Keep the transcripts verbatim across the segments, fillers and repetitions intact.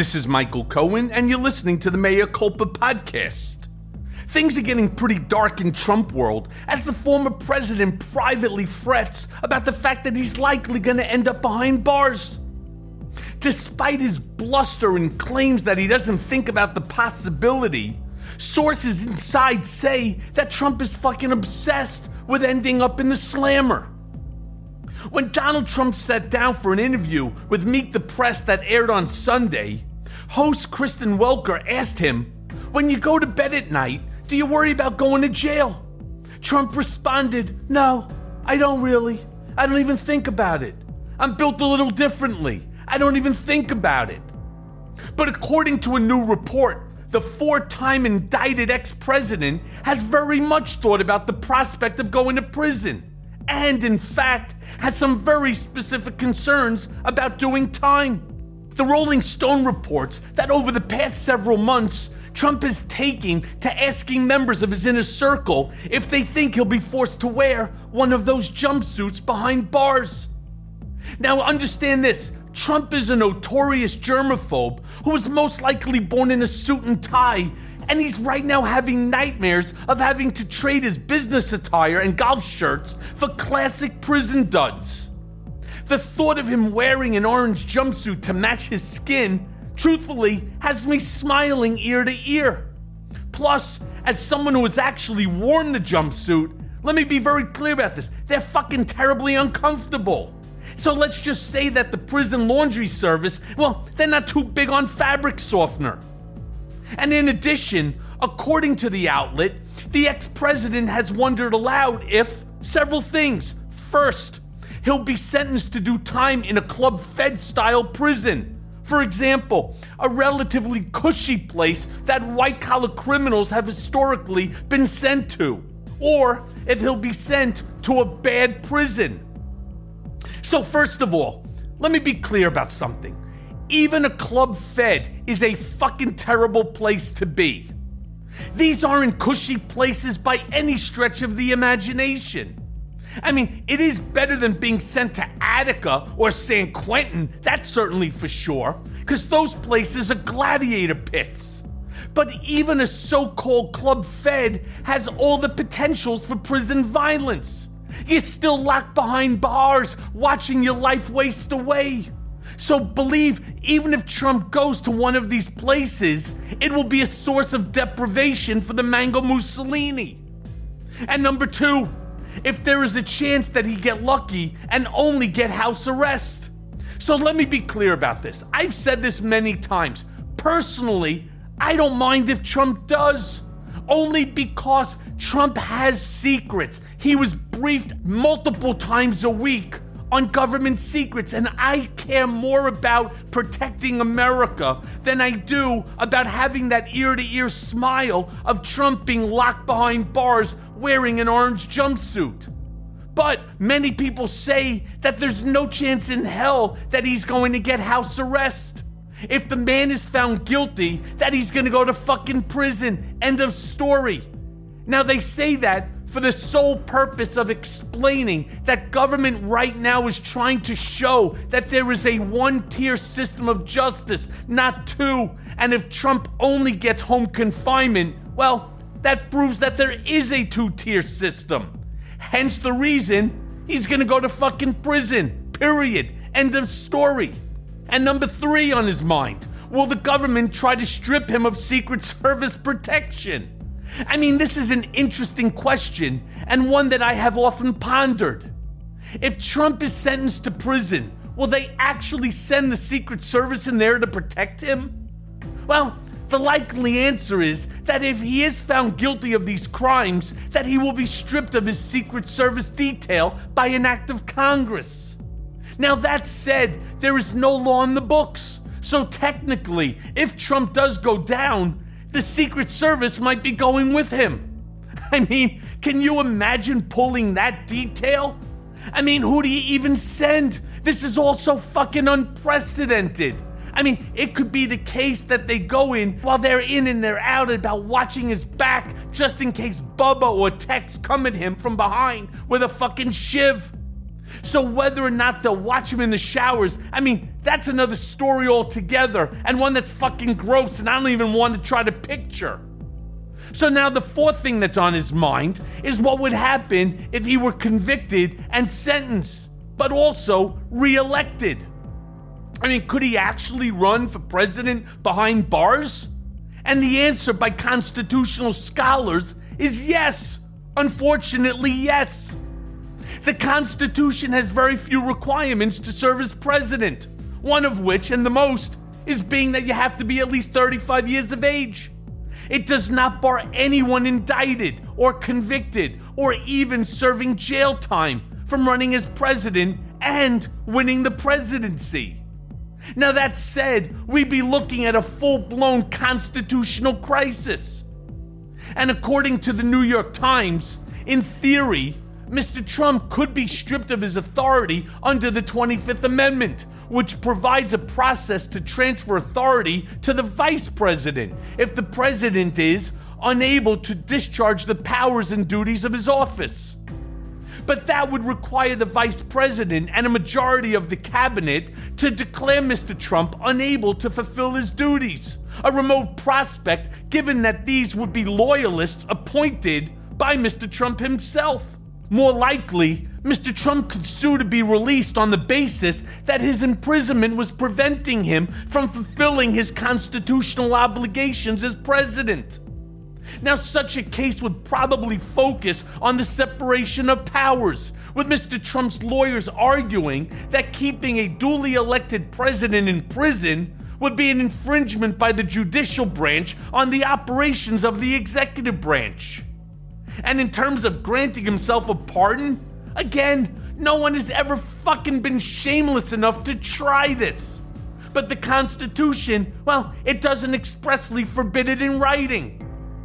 This is Michael Cohen, and you're listening to the Mea Culpa podcast. Things are getting pretty dark in Trump world as the former president privately frets about the fact that he's likely going to end up behind bars. Despite his bluster and claims that he doesn't think about the possibility, sources inside say that Trump is fucking obsessed with ending up in the slammer. When Donald Trump sat down for an interview with Meet the Press that aired on Sunday, host Kristen Welker asked him, "When you go to bed at night, do you worry about going to jail?" Trump responded, "No, I don't really. I don't even think about it. I'm built a little differently. I don't even think about it." But according to a new report, the four-time indicted ex-president has very much thought about the prospect of going to prison, and in fact has some very specific concerns about doing time. The Rolling Stone reports that over the past several months, Trump is taking to asking members of his inner circle if they think he'll be forced to wear one of those jumpsuits behind bars. Now understand this, Trump is a notorious germaphobe who was most likely born in a suit and tie, and he's right now having nightmares of having to trade his business attire and golf shirts for classic prison duds. The thought of him wearing an orange jumpsuit to match his skin, truthfully, has me smiling ear to ear. Plus, as someone who has actually worn the jumpsuit, let me be very clear about this, they're fucking terribly uncomfortable. So let's just say that the prison laundry service, well, they're not too big on fabric softener. And in addition, according to the outlet, the ex-president has wondered aloud if several things. First, he'll be sentenced to do time in a Club Fed style prison. For example, a relatively cushy place that white-collar criminals have historically been sent to. Or if he'll be sent to a bad prison. So first of all, let me be clear about something. Even a Club Fed is a fucking terrible place to be. These aren't cushy places by any stretch of the imagination. I mean, it is better than being sent to Attica or San Quentin, that's certainly for sure, because those places are gladiator pits. But even a so-called Club Fed has all the potentials for prison violence. You're still locked behind bars, watching your life waste away. So believe, even if Trump goes to one of these places, it will be a source of deprivation for the Mango Mussolini. And number two, if there is a chance that he get lucky and only get house arrest. So let me be clear about this. I've said this many times. Personally, I don't mind if Trump does. Only because Trump has secrets. He was briefed multiple times a week on government secrets, and I care more about protecting America than I do about having that ear-to-ear smile of Trump being locked behind bars wearing an orange jumpsuit. But many people say that there's no chance in hell that he's going to get house arrest. If the man is found guilty, that he's gonna go to fucking prison. End of story. Now they say that for the sole purpose of explaining that government right now is trying to show that there is a one-tier system of justice, not two. And if Trump only gets home confinement, well, that proves that there is a two-tier system. Hence the reason he's gonna go to fucking prison. Period. End of story. And number three on his mind, will the government try to strip him of Secret Service protection? I mean, this is an interesting question and one that I have often pondered. If Trump is sentenced to prison, will they actually send the Secret Service in there to protect him? Well, the likely answer is that if he is found guilty of these crimes, that he will be stripped of his Secret Service detail by an act of Congress. Now that said, there is no law in the books. So technically, if Trump does go down, the Secret Service might be going with him. I mean, can you imagine pulling that detail? I mean, who do you even send? This is all so fucking unprecedented. I mean, it could be the case that they go in while they're in and they're out about watching his back just in case Bubba or Tex come at him from behind with a fucking shiv. So whether or not they'll watch him in the showers, I mean, that's another story altogether, and one that's fucking gross and I don't even want to try to picture. So now the fourth thing that's on his mind is what would happen if he were convicted and sentenced, but also re-elected. I mean, could he actually run for president behind bars? And the answer by constitutional scholars is yes. Unfortunately, yes. The Constitution has very few requirements to serve as president, one of which, and the most, is being that you have to be at least thirty-five years of age. It does not bar anyone indicted or convicted or even serving jail time from running as president and winning the presidency. Now that said, we'd be looking at a full-blown constitutional crisis. And according to the New York Times, in theory, Mister Trump could be stripped of his authority under the twenty-fifth Amendment, which provides a process to transfer authority to the vice president if the president is unable to discharge the powers and duties of his office. But that would require the vice president and a majority of the cabinet to declare Mister Trump unable to fulfill his duties, a remote prospect given that these would be loyalists appointed by Mister Trump himself. More likely, Mister Trump could sue to be released on the basis that his imprisonment was preventing him from fulfilling his constitutional obligations as president. Now, such a case would probably focus on the separation of powers, with Mister Trump's lawyers arguing that keeping a duly elected president in prison would be an infringement by the judicial branch on the operations of the executive branch. And in terms of granting himself a pardon, again, no one has ever fucking been shameless enough to try this. But the Constitution, well, it doesn't expressly forbid it in writing.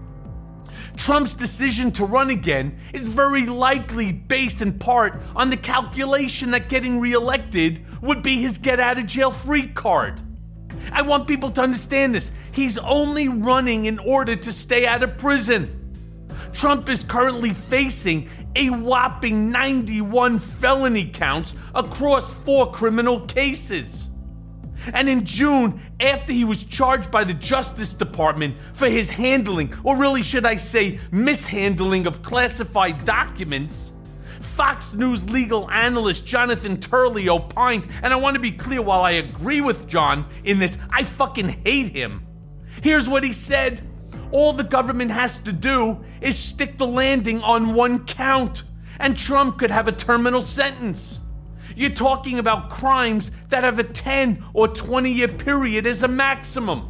Trump's decision to run again is very likely based in part on the calculation that getting reelected would be his get-out-of-jail-free card. I want people to understand this. He's only running in order to stay out of prison. Trump is currently facing a whopping ninety-one felony counts across four criminal cases. And in June, after he was charged by the Justice Department for his handling, or really should I say mishandling of classified documents, Fox News legal analyst Jonathan Turley opined, and I want to be clear, while I agree with John in this, I fucking hate him. Here's what he said: all the government has to do is stick the landing on one count, and Trump could have a terminal sentence. You're talking about crimes that have a ten or twenty year period as a maximum.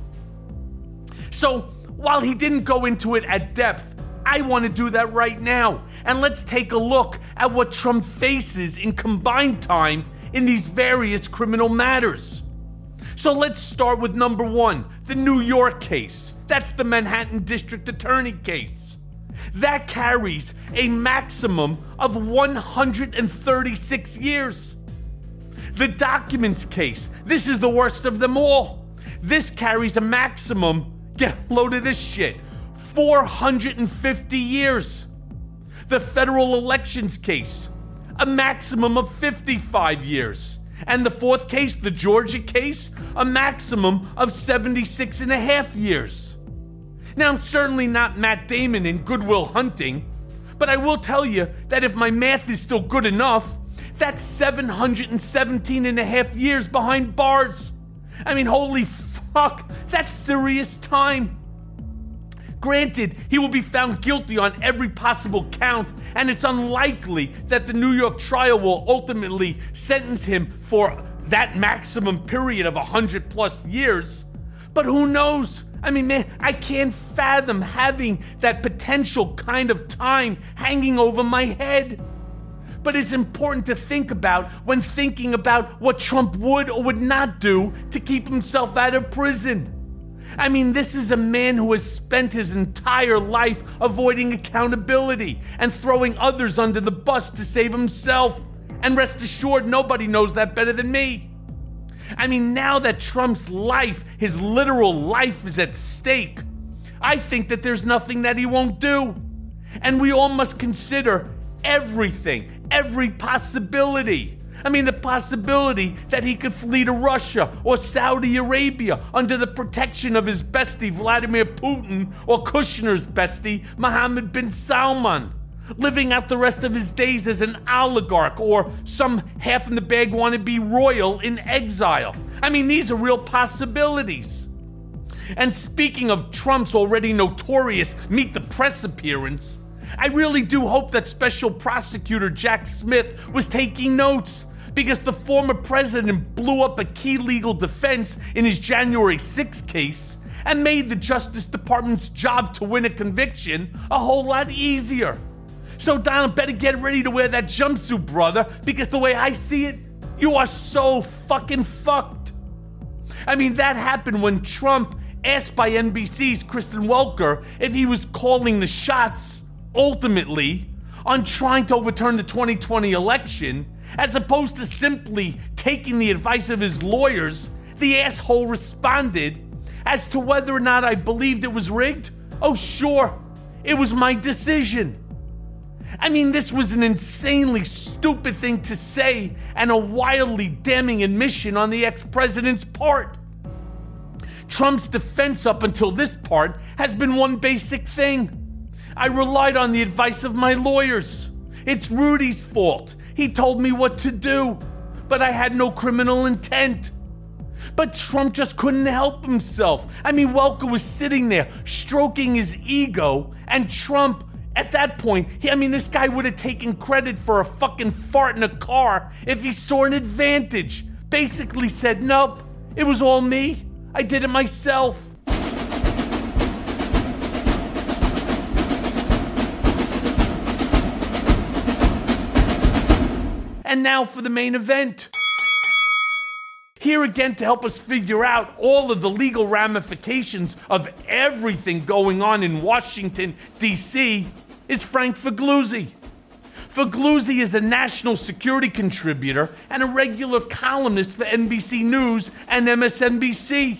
So, while he didn't go into it at depth, I want to do that right now. And let's take a look at what Trump faces in combined time in these various criminal matters. So let's start with number one, the New York case. That's the Manhattan District Attorney case. That carries a maximum of one hundred thirty-six years. The documents case, this is the worst of them all. This carries a maximum, get a load of this shit, four hundred fifty years. The federal elections case, a maximum of fifty-five years. And the fourth case, the Georgia case, a maximum of seventy-six and a half years. Now, I'm certainly not Matt Damon in Good Will Hunting, but I will tell you that if my math is still good enough, that's seven hundred seventeen and a half years behind bars. I mean, holy fuck, that's serious time. Granted, he will be found guilty on every possible count, and it's unlikely that the New York trial will ultimately sentence him for that maximum period of one hundred plus years. But who knows? I mean, man, I can't fathom having that potential kind of time hanging over my head. But it's important to think about when thinking about what Trump would or would not do to keep himself out of prison. I mean, this is a man who has spent his entire life avoiding accountability and throwing others under the bus to save himself. And rest assured, nobody knows that better than me. I mean, now that Trump's life, his literal life, is at stake, I think that there's nothing that he won't do. And we all must consider everything, every possibility. I mean, the possibility that he could flee to Russia or Saudi Arabia under the protection of his bestie Vladimir Putin or Kushner's bestie Mohammed bin Salman, living out the rest of his days as an oligarch or some half-in-the-bag wannabe royal in exile. I mean, these are real possibilities. And speaking of Trump's already notorious Meet the Press appearance, I really do hope that Special Prosecutor Jack Smith was taking notes, because the former president blew up a key legal defense in his January sixth case and made the Justice Department's job to win a conviction a whole lot easier. So Donald, better get ready to wear that jumpsuit, brother, because the way I see it, you are so fucking fucked. I mean, that happened when Trump asked by N B C's Kristen Welker if he was calling the shots, ultimately, on trying to overturn the twenty twenty election, as opposed to simply taking the advice of his lawyers. The asshole responded, as to whether or not I believed it was rigged, oh sure, it was my decision. I mean, this was an insanely stupid thing to say and a wildly damning admission on the ex-president's part. Trump's defense up until this part has been one basic thing. I relied on the advice of my lawyers. It's Rudy's fault. He told me what to do, but I had no criminal intent. But Trump just couldn't help himself. I mean, Welker was sitting there stroking his ego, and Trump, at that point, he, I mean, this guy would have taken credit for a fucking fart in a car if he saw an advantage. Basically said, nope, it was all me. I did it myself. And now for the main event. Here again to help us figure out all of the legal ramifications of everything going on in Washington, D C is Frank Figliuzzi. Figliuzzi is a national security contributor and a regular columnist for N B C News and M S N B C.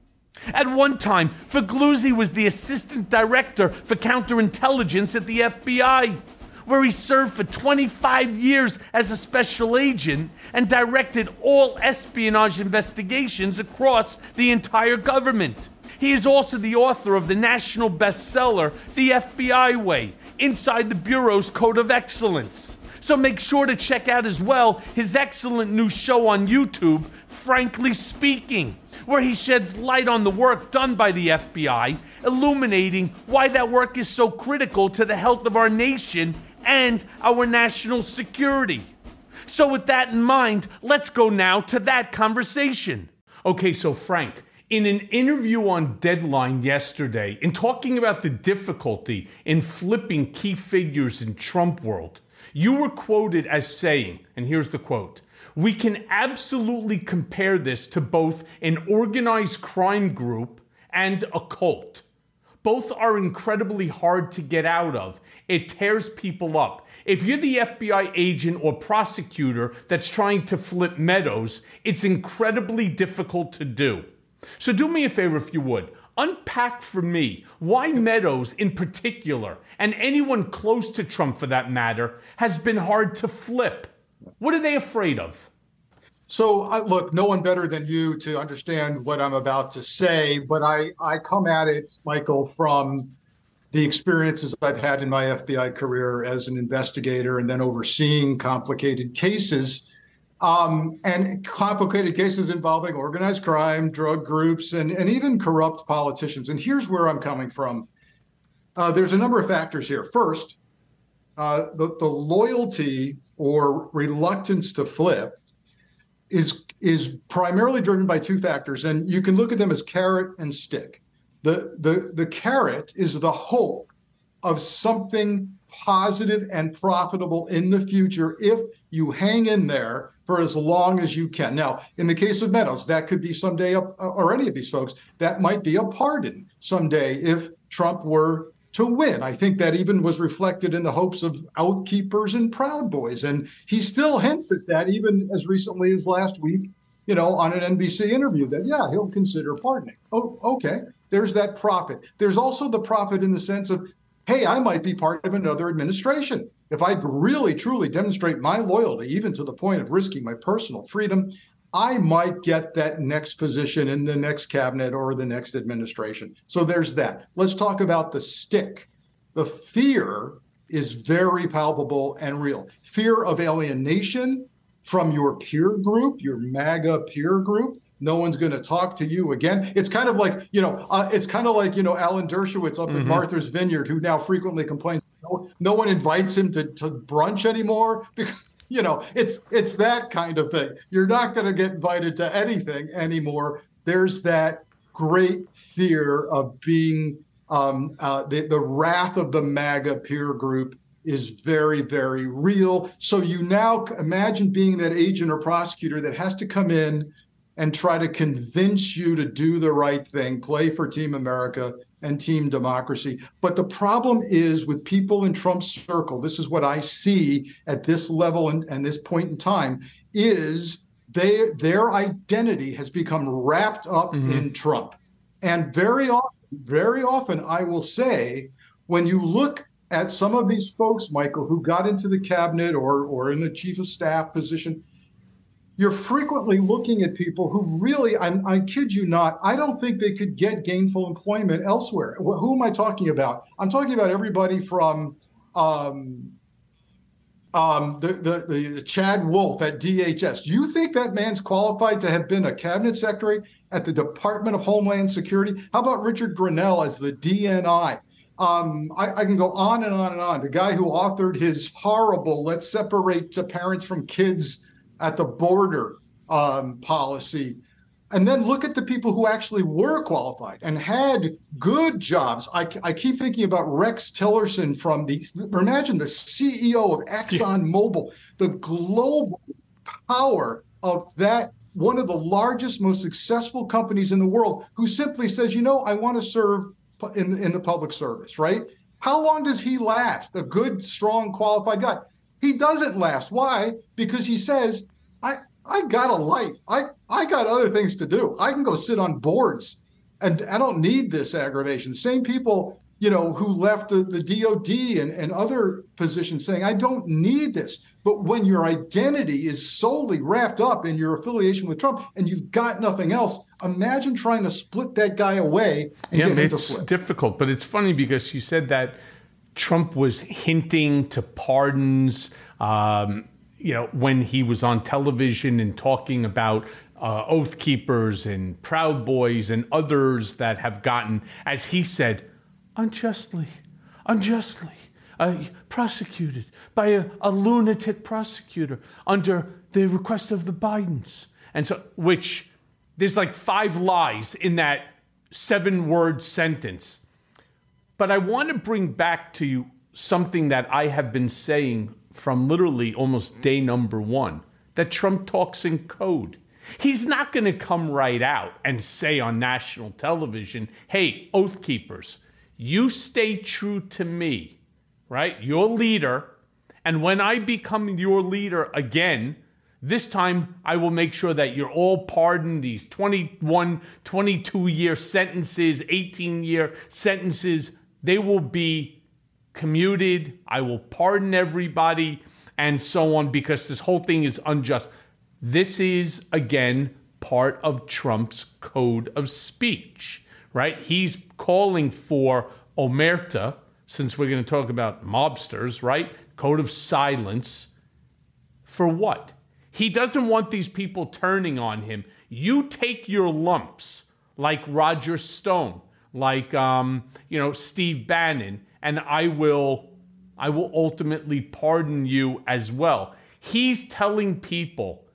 At one time, Figliuzzi was the assistant director for counterintelligence at the F B I, where he served for twenty-five years as a special agent and directed all espionage investigations across the entire government. He is also the author of the national bestseller, The F B I Way, Inside the Bureau's Code of Excellence. So make sure to check out as well his excellent new show on YouTube, Frankly Speaking, where he sheds light on the work done by the F B I, illuminating why that work is so critical to the health of our nation and our national security. So with that in mind, let's go now to that conversation. Okay, so Frank, in an interview on Deadline yesterday, in talking about the difficulty in flipping key figures in Trump world, you were quoted as saying, and here's the quote, "We can absolutely compare this to both an organized crime group and a cult. Both are incredibly hard to get out of. It tears people up. If you're the F B I agent or prosecutor that's trying to flip Meadows, it's incredibly difficult to do. So do me a favor if you would. Unpack for me why Meadows in particular, and anyone close to Trump for that matter, has been hard to flip. What are they afraid of?" So, uh, look, no one better than you to understand what I'm about to say, but I, I come at it, Michael, from the experiences I've had in my F B I career as an investigator and then overseeing complicated cases, um, and complicated cases involving organized crime, drug groups, and, and even corrupt politicians. And here's where I'm coming from. Uh, there's a number of factors here. First, uh, the, the loyalty or reluctance to flip is is primarily driven by two factors, and you can look at them as carrot and stick. The, the, the carrot is the hope of something positive and profitable in the future if you hang in there for as long as you can. Now, in the case of Meadows, that could be someday, or any of these folks, that might be a pardon someday if Trump were to win. I think that even was reflected in the hopes of Oath Keepers and Proud Boys. And he still hints at that even as recently as last week, you know, on an N B C interview that, yeah, he'll consider pardoning. Oh, okay. There's that profit. There's also the profit in the sense of, hey, I might be part of another administration if I'd really, truly demonstrate my loyalty, even to the point of risking my personal freedom, I might get that next position in the next cabinet or the next administration. So there's that. Let's talk about the stick. The fear is very palpable and real. Fear of alienation from your peer group, your MAGA peer group. No one's going to talk to you again. It's kind of like, you know, uh, it's kind of like, you know, Alan Dershowitz up mm-hmm. at Martha's Vineyard, who now frequently complains no, no one invites him to, to brunch anymore because, you know, it's it's that kind of thing. You're not going to get invited to anything anymore. There's that great fear of being um, uh, the, the wrath of the MAGA peer group is very, very real. So you now imagine being that agent or prosecutor that has to come in and try to convince you to do the right thing, play for Team America and Team Democracy. But the problem is with people in Trump's circle, this is what I see at this level and, and this point in time, is they, their identity has become wrapped up mm-hmm. in Trump. And very often, very often, I will say, when you look at some of these folks, Michael, who got into the cabinet or, or in the chief of staff position, you're frequently looking at people who really, I, I kid you not, I don't think they could get gainful employment elsewhere. Who am I talking about? I'm talking about everybody from um, um, the, the, the, the Chad Wolf at D H S. You think that man's qualified to have been a cabinet secretary at the Department of Homeland Security? How about Richard Grenell as the D N I? Um, I, I can go on and on and on. The guy who authored his horrible "let's separate the parents from kids at the border" um, policy. And then look at the people who actually were qualified and had good jobs. I, I keep thinking about Rex Tillerson from the, imagine the C E O of ExxonMobil, the global power of that, one of the largest, most successful companies in the world, who simply says, you know, I want to serve in, in the public service, right? How long does he last? A good, strong, qualified guy. He doesn't last. Why? Because he says, I, I got a life. I, I got other things to do. I can go sit on boards and I don't need this aggravation. Same people, you know, who left the, the D O D and, and other positions saying, I don't need this. But when your identity is solely wrapped up in your affiliation with Trump and you've got nothing else, imagine trying to split that guy away and yeah, get him to it's flip. difficult, but it's funny because you said that Trump was hinting to pardons, um, you know, when he was on television and talking about uh, Oath Keepers and Proud Boys and others that have gotten, as he said, unjustly, unjustly uh, prosecuted by a, a lunatic prosecutor under the request of the Bidens. And so, which there's like five lies in that seven-word sentence. But I want to bring back to you something that I have been saying from literally almost day number one, that Trump talks in code. He's not going to come right out and say on national television, hey, Oath Keepers, you stay true to me, right? Your leader. And when I become your leader again, this time I will make sure that you're all pardoned. These twenty-one, twenty-two year sentences, eighteen year sentences, they will be commuted. I will pardon everybody and so on, because this whole thing is unjust. This is, again, part of Trump's code of speech, right? He's calling for omerta, since we're going to talk about mobsters, right? Code of silence. For what? He doesn't want these people turning on him. You take your lumps, like Roger Stone, like um, you know, Steve Bannon, and I will, I will ultimately pardon you as well. He's telling people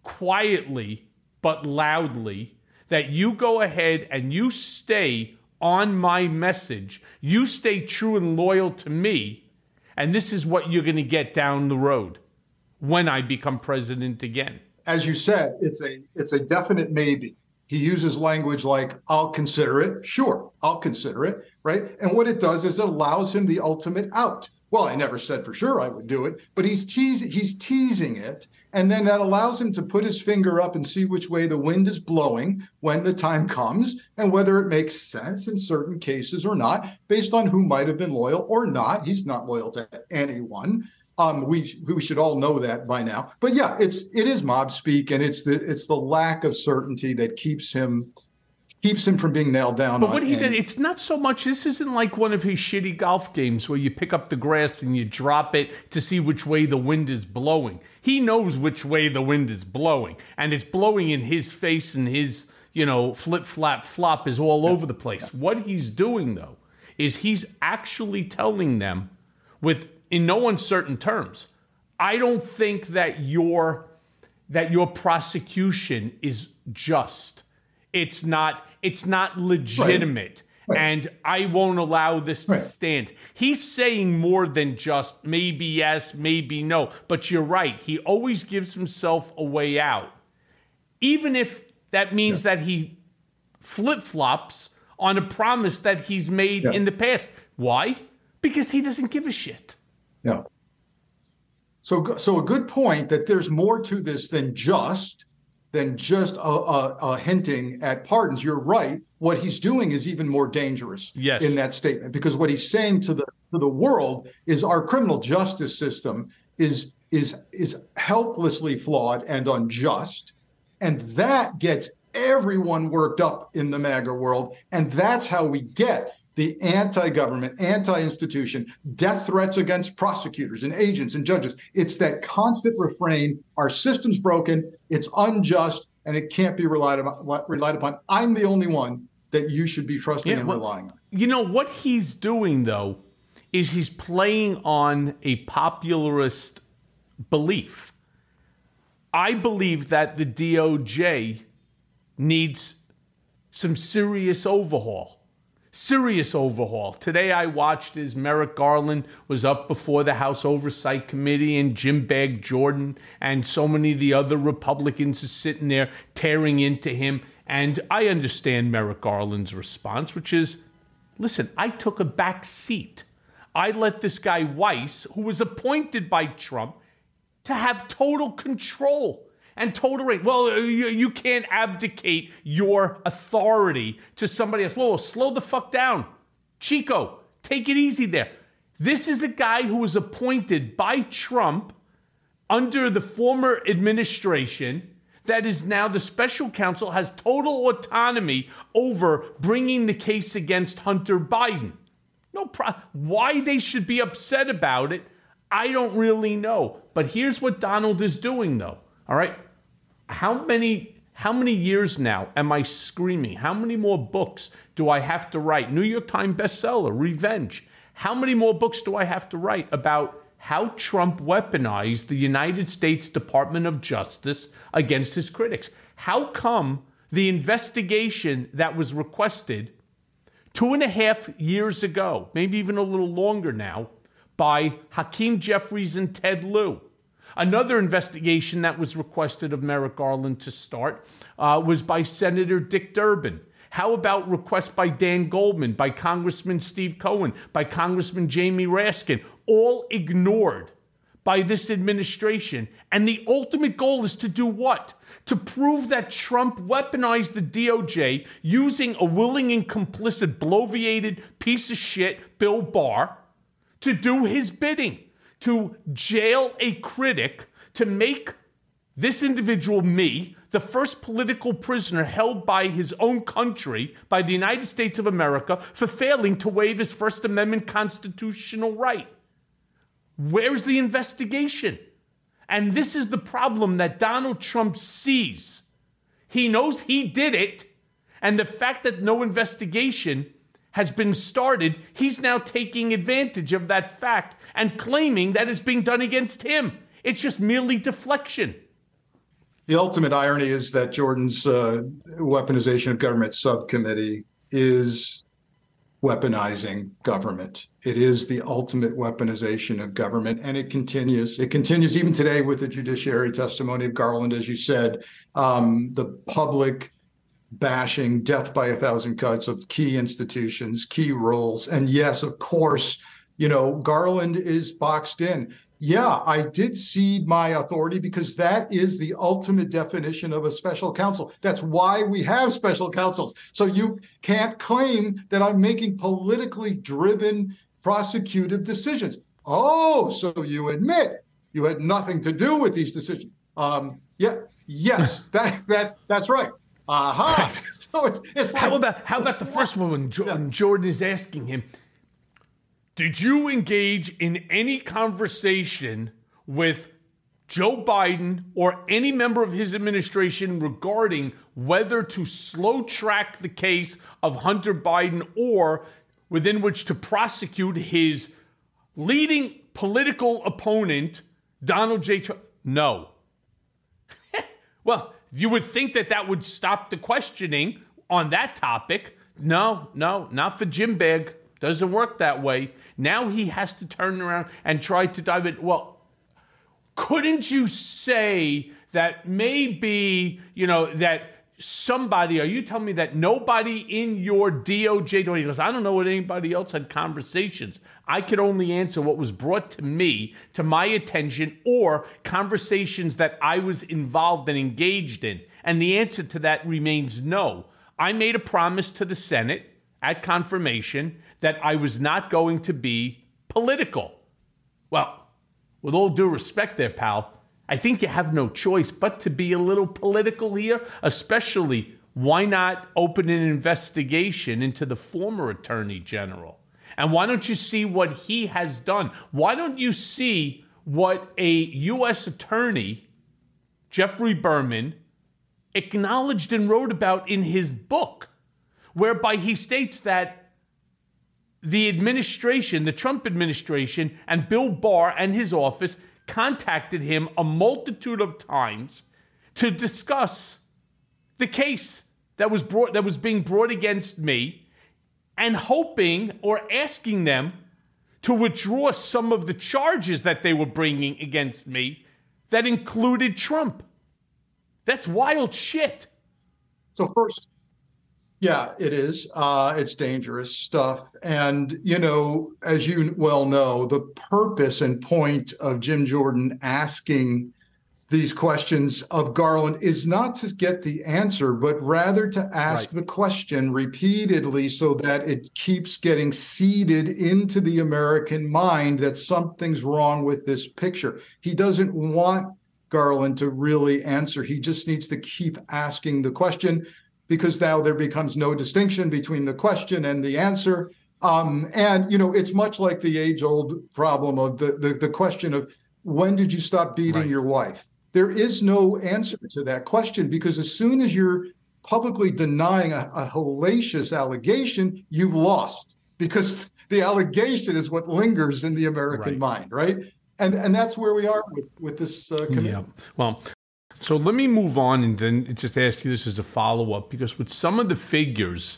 quietly but loudly that you go ahead and you stay on my message. You stay true and loyal to me, and this is what you're going to get down the road when I become president again. As you said, it's a it's a definite maybe. He uses language like, I'll consider it. Sure, I'll consider it, right? And what it does is it allows him the ultimate out. Well, I never said for sure I would do it, but he's teasing, he's teasing it. And then that allows him to put his finger up and see which way the wind is blowing when the time comes, and whether it makes sense in certain cases or not, based on who might have been loyal or not. He's not loyal to anyone. Um, we we should all know that by now. But yeah, it's it is mob speak, and it's the it's the lack of certainty that keeps him keeps him from being nailed down. But on, what he and, did, it's not so much. This isn't like one of his shitty golf games where you pick up the grass and you drop it to see which way the wind is blowing. He knows which way the wind is blowing, and it's blowing in his face, and his, you know, flip flap flop is all yeah. over the place. Yeah. What he's doing though is he's actually telling them, with in no uncertain terms, I don't think that your that your prosecution is just. It's not. It's not legitimate, right. Right. And I won't allow this to right. stand. He's saying more than just maybe yes, maybe no. But you're right. He always gives himself a way out, even if that means yeah. that he flip-flops on a promise that he's made yeah. in the past. Why? Because he doesn't give a shit. Yeah. So, so a good point that there's more to this than just. than just a, a, a hinting at pardons. You're right. What he's doing is even more dangerous yes. in that statement, because what he's saying to the to the world is our criminal justice system is is is helplessly flawed and unjust, and that gets everyone worked up in the MAGA world, and that's how we get the anti-government, anti-institution, death threats against prosecutors and agents and judges. It's that constant refrain, our system's broken, it's unjust, and it can't be relied upon. Relied upon. I'm the only one that you should be trusting yeah, and well, relying on. You know, what he's doing, though, is he's playing on a popularist belief. I believe that the D O J needs some serious overhaul. Serious overhaul. Today I watched as Merrick Garland was up before the House Oversight Committee, and Jim Bag Jordan and so many of the other Republicans are sitting there tearing into him. And I understand Merrick Garland's response, which is, listen, I took a back seat. I let this guy Weiss, who was appointed by Trump, to have total control. And total rate. Well, you, you can't abdicate your authority to somebody else. Whoa, slow the fuck down. Chico, take it easy there. This is a guy who was appointed by Trump under the former administration that is now the special counsel, has total autonomy over bringing the case against Hunter Biden. No problem. Why they should be upset about it, I don't really know. But here's what Donald is doing, though. All right? How many how many years now am I screaming? How many more books do I have to write? New York Times bestseller, Revenge. How many more books do I have to write about how Trump weaponized the United States Department of Justice against his critics? How come the investigation that was requested two and a half years ago, maybe even a little longer now, by Hakeem Jeffries and Ted Lieu, another investigation that was requested of Merrick Garland to start uh, was by Senator Dick Durbin. How about requests by Dan Goldman, by Congressman Steve Cohen, by Congressman Jamie Raskin, all ignored by this administration? And the ultimate goal is to do what? To prove that Trump weaponized the D O J using a willing and complicit, bloviated piece of shit, Bill Barr, to do his bidding. To jail a critic, to make this individual, me, the first political prisoner held by his own country, by the United States of America, for failing to waive his First Amendment constitutional right. Where's the investigation? And this is the problem that Donald Trump sees. He knows he did it, and the fact that no investigation has been started, he's now taking advantage of that fact and claiming that it's being done against him. It's just merely deflection. The ultimate irony is that Jordan's uh, weaponization of government subcommittee is weaponizing government. It is the ultimate weaponization of government, and it continues. It continues even today with the judiciary testimony of Garland, as you said, um, the public bashing, death by a thousand cuts of key institutions, key roles. And yes, of course, you know, Garland is boxed in. Yeah, I did cede my authority because that is the ultimate definition of a special counsel. That's why we have special counsels. So you can't claim that I'm making politically driven prosecutive decisions. Oh, so you admit you had nothing to do with these decisions. Um, yeah, yes, that, that, that's right. Aha. Uh-huh. So it's, it's like, how about how about the first one when, jo- yeah. when Jordan is asking him, did you engage in any conversation with Joe Biden or any member of his administration regarding whether to slow track the case of Hunter Biden or within which to prosecute his leading political opponent, Donald J. Trump? No. Well, you would think that that would stop the questioning on that topic. No, no, not for Jim Bag. Doesn't work that way. Now he has to turn around and try to dive in. Well, couldn't you say that maybe, you know, that somebody, are you telling me that nobody in your D O J, he goes, I don't know what anybody else had conversations. I could only answer what was brought to me, to my attention, or conversations that I was involved and engaged in. And the answer to that remains no. I made a promise to the Senate at confirmation that I was not going to be political. Well, with all due respect there, pal, I think you have no choice but to be a little political here, especially why not open an investigation into the former Attorney General? And why don't you see what he has done? Why don't you see what a U S attorney, Jeffrey Berman, acknowledged and wrote about in his book, whereby he states that the administration, the Trump administration, and Bill Barr and his office contacted him a multitude of times to discuss the case that was brought that was being brought against me, and hoping or asking them to withdraw some of the charges that they were bringing against me that included Trump. That's wild shit. So first, yeah, it is. Uh, it's dangerous stuff. And, you know, as you well know, the purpose and point of Jim Jordan asking these questions of Garland is not to get the answer, but rather to ask right. the question repeatedly so that it keeps getting seeded into the American mind that something's wrong with this picture. He doesn't want Garland to really answer. He just needs to keep asking the question, because now there becomes no distinction between the question and the answer. Um, and, you know, it's much like the age-old problem of the, the, the question of, when did you stop beating right. your wife? There is no answer to that question, because as soon as you're publicly denying a, a hellacious allegation, you've lost, because the allegation is what lingers in the American right. mind, right? And and that's where we are with, with this uh, committee. Yeah, well, so let me move on and then just ask you this as a follow-up, because with some of the figures,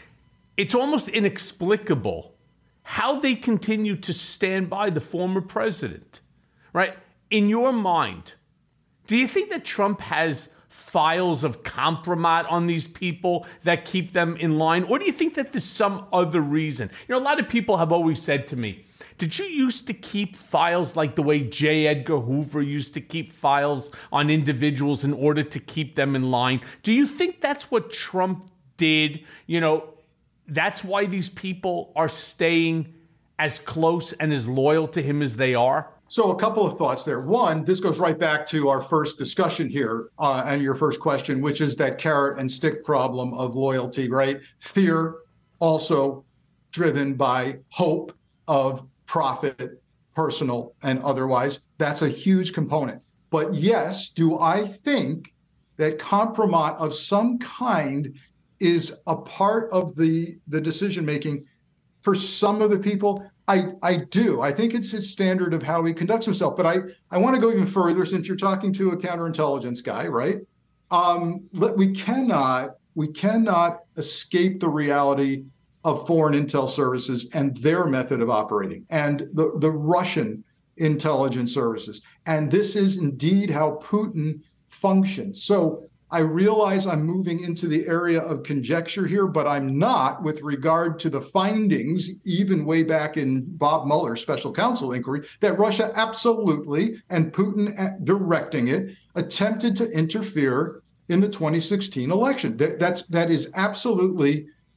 it's almost inexplicable how they continue to stand by the former president, right? In your mind, do you think that Trump has files of compromise on these people that keep them in line? Or do you think that there's some other reason? You know, a lot of people have always said to me, did you used to keep files like the way J. Edgar Hoover used to keep files on individuals in order to keep them in line? Do you think that's what Trump did? You know, that's why these people are staying as close and as loyal to him as they are? So a couple of thoughts there. One, this goes right back to our first discussion here uh, and your first question, which is that carrot and stick problem of loyalty, right? Fear, also driven by hope of profit, personal and otherwise. That's a huge component. But yes, do I think that compromise of some kind is a part of the, the decision-making for some of the people? I, I do. I think it's his standard of how he conducts himself. But I, I want to go even further, since you're talking to a counterintelligence guy, right? Um, we cannot we cannot escape the reality of foreign intel services and their method of operating, and the, the Russian intelligence services. And this is indeed how Putin functions. So I realize I'm moving into the area of conjecture here, but I'm not with regard to the findings, even way back in Bob Mueller's special counsel inquiry, that Russia absolutely, and Putin directing it, attempted to interfere in the twenty sixteen election. That's, that is absolutely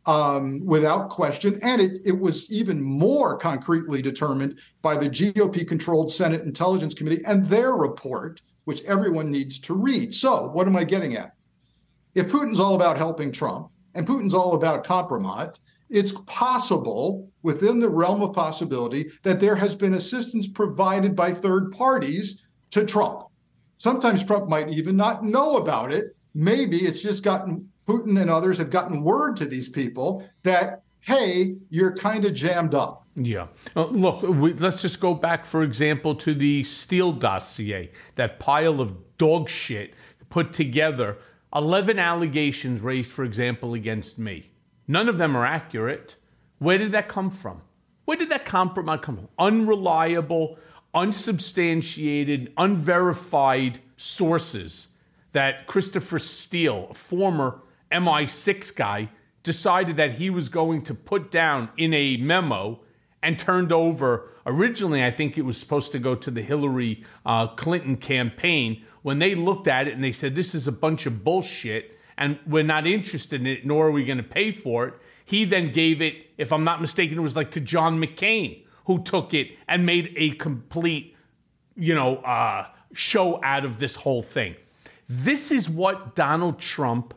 um, without question. And it, it was even more concretely determined by the G O P-controlled Senate Intelligence Committee and their report, which everyone needs to read. So what am I getting at? If Putin's all about helping Trump and Putin's all about compromise, it's possible, within the realm of possibility, that there has been assistance provided by third parties to Trump. Sometimes Trump might even not know about it. Maybe it's just gotten, Putin and others have gotten word to these people that, hey, you're kind of jammed up. Yeah. Uh, look, we, let's just go back, for example, to the Steele dossier, that pile of dog shit put together. eleven allegations raised, for example, against me. None of them are accurate. Where did that come from? Where did that compromise come from? Unreliable, unsubstantiated, unverified sources that Christopher Steele, a former M I six guy, decided that he was going to put down in a memo and turned over. Originally, I think it was supposed to go to the Hillary uh, Clinton campaign. When they looked at it and they said, this is a bunch of bullshit and we're not interested in it, nor are we going to pay for it, he then gave it, if I'm not mistaken, it was like to John McCain, who took it and made a complete, you know, uh, show out of this whole thing. This is what Donald Trump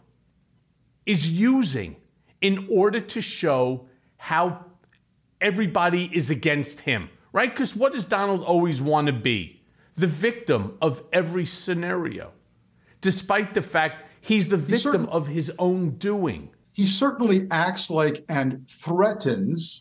is using in order to show how everybody is against him, right? Because what does Donald always want to be? The victim of every scenario, despite the fact he's the victim certain, of his own doing. He certainly acts like and threatens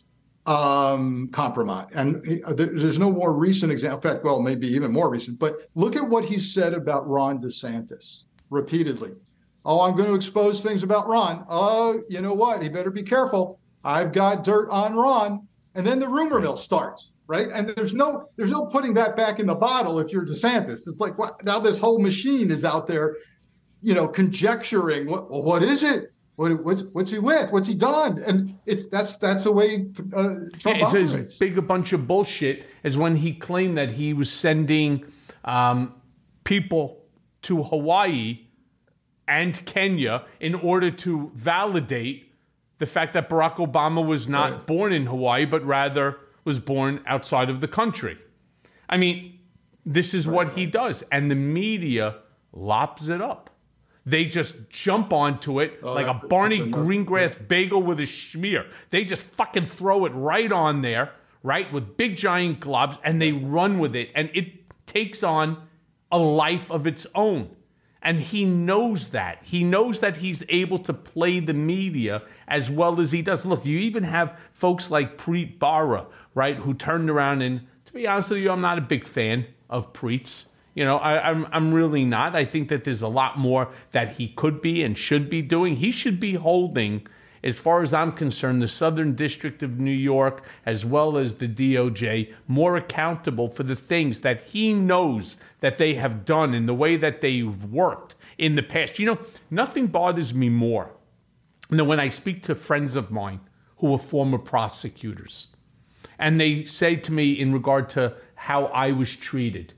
um, compromise. And he, there's no more recent example. In fact, well, maybe even more recent. But look at what he said about Ron DeSantis repeatedly. Oh, I'm going to expose things about Ron. Oh, you know what? He better be careful. I've got dirt on Ron. And then the rumor mill starts. Right. And there's no there's no putting that back in the bottle if you're DeSantis. It's like, what, now this whole machine is out there, you know, conjecturing. What, well, what is it? What, what's, what's he with? What's he done? And it's that's that's the way uh, Trump it's operates. As big a bunch of bullshit as when he claimed that he was sending um, people to Hawaii and Kenya in order to validate the fact that Barack Obama was not right. born in Hawaii, but rather was born outside of the country. I mean, this is right, what right. he does. And the media lops it up. They just jump onto it oh, like a Barney a, Greengrass yeah. bagel with a schmear. They just fucking throw it right on there, right, with big giant globs, and they run with it. And it takes on a life of its own. And he knows that. He knows that he's able to play the media as well as he does. Look, you even have folks like Preet Bharara, right, who turned around and, to be honest with you, I'm not a big fan of Preet's. You know, I, I'm I'm really not. I think that there's a lot more that he could be and should be doing. He should be holding, as far as I'm concerned, the Southern District of New York, as well as the D O J, more accountable for the things that he knows that they have done in the way that they've worked in the past. You know, nothing bothers me more than when I speak to friends of mine who are former prosecutors, and they say to me in regard to how I was treated,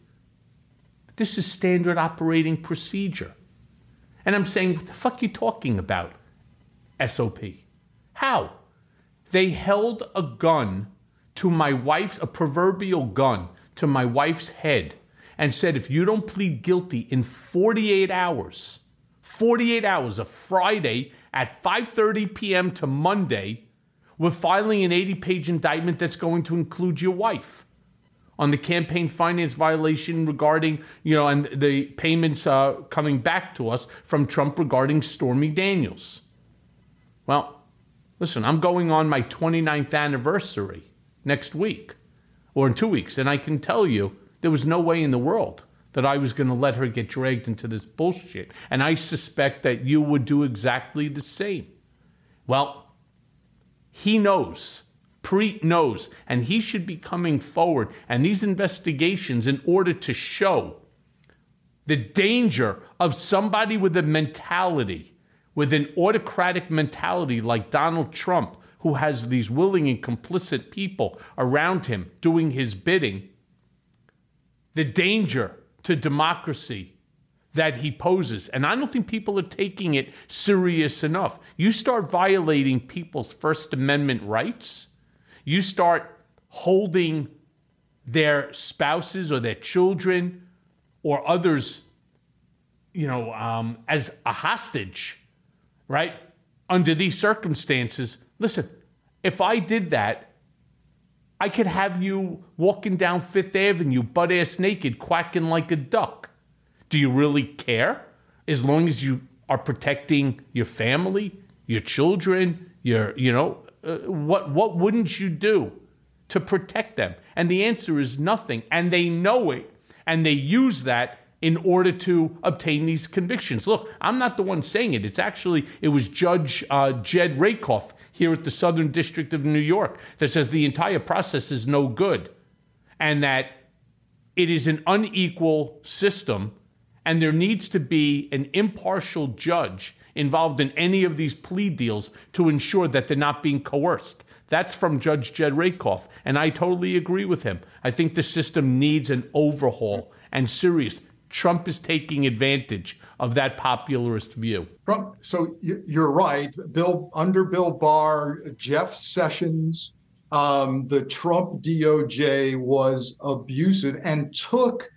this is standard operating procedure. And I'm saying, what the fuck are you talking about, S O P? How? They held a gun to my wife's, a proverbial gun, to my wife's head and said, if you don't plead guilty in forty-eight hours, forty-eight hours, a Friday at five thirty p.m. to Monday, we're filing an eighty-page indictment that's going to include your wife on the campaign finance violation regarding, you know, and the payments uh, coming back to us from Trump regarding Stormy Daniels. Well, listen, I'm going on my twenty-ninth anniversary next week, or in two weeks, and I can tell you there was no way in the world that I was going to let her get dragged into this bullshit. And I suspect that you would do exactly the same. Well, he knows. Preet knows, and he should be coming forward and these investigations in order to show the danger of somebody with a mentality, with an autocratic mentality like Donald Trump, who has these willing and complicit people around him doing his bidding, the danger to democracy that he poses. And I don't think people are taking it serious enough. You start violating people's First Amendment rights, you start holding their spouses or their children or others, you know, um, as a hostage, right? Under these circumstances, listen, if I did that, I could have you walking down Fifth Avenue, butt-ass naked, quacking like a duck. Do you really care? As long as you are protecting your family, your children, your, you know, uh, what what wouldn't you do to protect them? And the answer is nothing. And they know it. And they use that in order to obtain these convictions. Look, I'm not the one saying it. It's actually, it was Judge uh, Jed Rakoff here at the Southern District of New York that says the entire process is no good and that it is an unequal system and there needs to be an impartial judge involved in any of these plea deals to ensure that they're not being coerced. That's from Judge Jed Rakoff, and I totally agree with him. I think the system needs an overhaul, and serious. Trump is taking advantage of that popularist view. Trump, so you're right. Bill under Bill Barr, Jeff Sessions, um, the Trump D O J was abusive and took,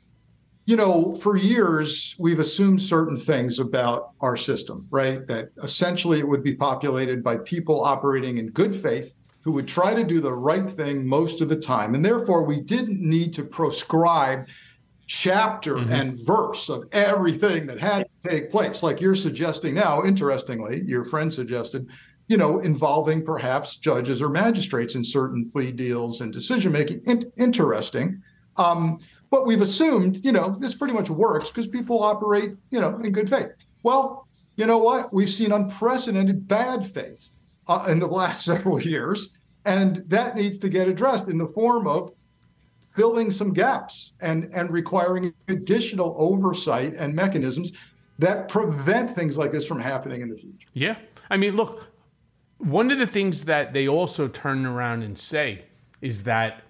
you know, for years, we've assumed certain things about our system, right? That essentially it would be populated by people operating in good faith who would try to do the right thing most of the time. And therefore, we didn't need to proscribe chapter mm-hmm. and verse of everything that had to take place. Like you're suggesting now, interestingly, your friend suggested, you know, involving perhaps judges or magistrates in certain plea deals and decision-making. In- interesting. Um, but we've assumed, you know, this pretty much works because people operate, you know, in good faith. Well, you know what? We've seen unprecedented bad faith uh, in the last several years, and that needs to get addressed in the form of filling some gaps and, and requiring additional oversight and mechanisms that prevent things like this from happening in the future. Yeah. I mean, look, one of the things that they also turn around and say is that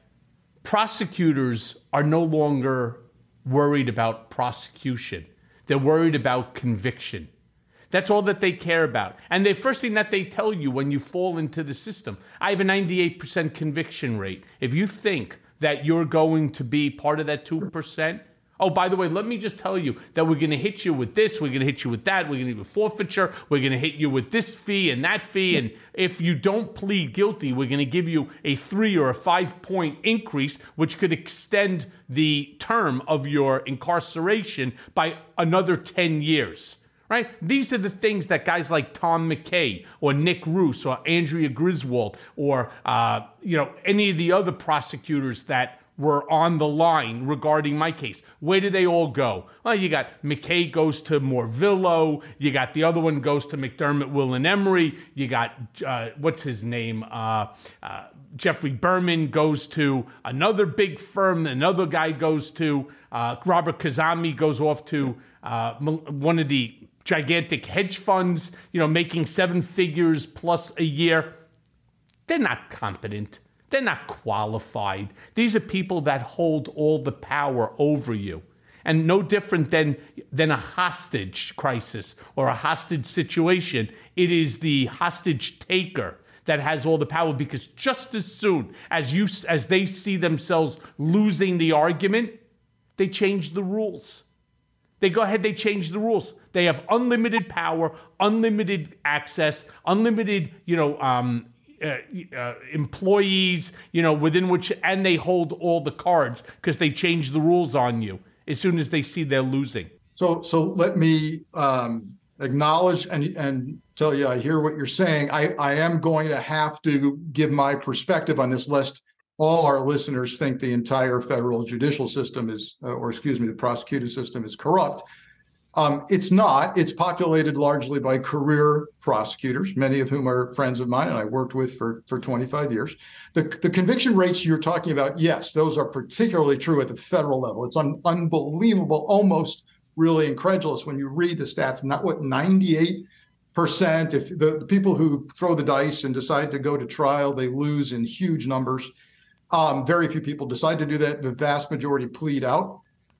prosecutors are no longer worried about prosecution. They're worried about conviction. That's all that they care about. And the first thing that they tell you when you fall into the system, I have a ninety-eight percent conviction rate. If you think that you're going to be part of that two percent. Oh, by the way, let me just tell you that we're going to hit you with this, we're going to hit you with that, we're going to do forfeiture, we're going to hit you with this fee and that fee, and if you don't plead guilty, we're going to give you a three or a five-point increase, which could extend the term of your incarceration by another ten years. Right? These are the things that guys like Tom McKay or Nick Roos or Andrea Griswold or uh, you know any of the other prosecutors that were on the line regarding my case. Where do they all go? Well, you got McKay goes to Morvillo. You got the other one goes to McDermott, Will and Emery. You got uh, what's his name? Uh, uh, Jeffrey Berman goes to another big firm. Another guy goes to uh, Robert Kazami goes off to uh, one of the gigantic hedge funds, you know, making seven figures plus a year. They're not competent. They're not qualified. These are people that hold all the power over you. And no different than, than a hostage crisis or a hostage situation. It is the hostage taker that has all the power, because just as soon as you as they see themselves losing the argument, they change the rules. They go ahead, they change the rules. They have unlimited power, unlimited access, unlimited, you know, um, uh, uh, employees, you know, within which, and they hold all the cards because they change the rules on you as soon as they see they're losing. So, so let me um, acknowledge and and tell you, I hear what you're saying. I, I am going to have to give my perspective on this, lest all our listeners think the entire federal judicial system is, uh, or excuse me, the prosecutive system is corrupt. Um, it's not. It's populated largely by career prosecutors, many of whom are friends of mine and I worked with for, for twenty-five years. The, the conviction rates you're talking about, yes, those are particularly true at the federal level. It's un, unbelievable, almost really incredulous when you read the stats. Not what, ninety-eight percent, if the, the people who throw the dice and decide to go to trial, they lose in huge numbers. Um, very few people decide to do that. The vast majority plead out.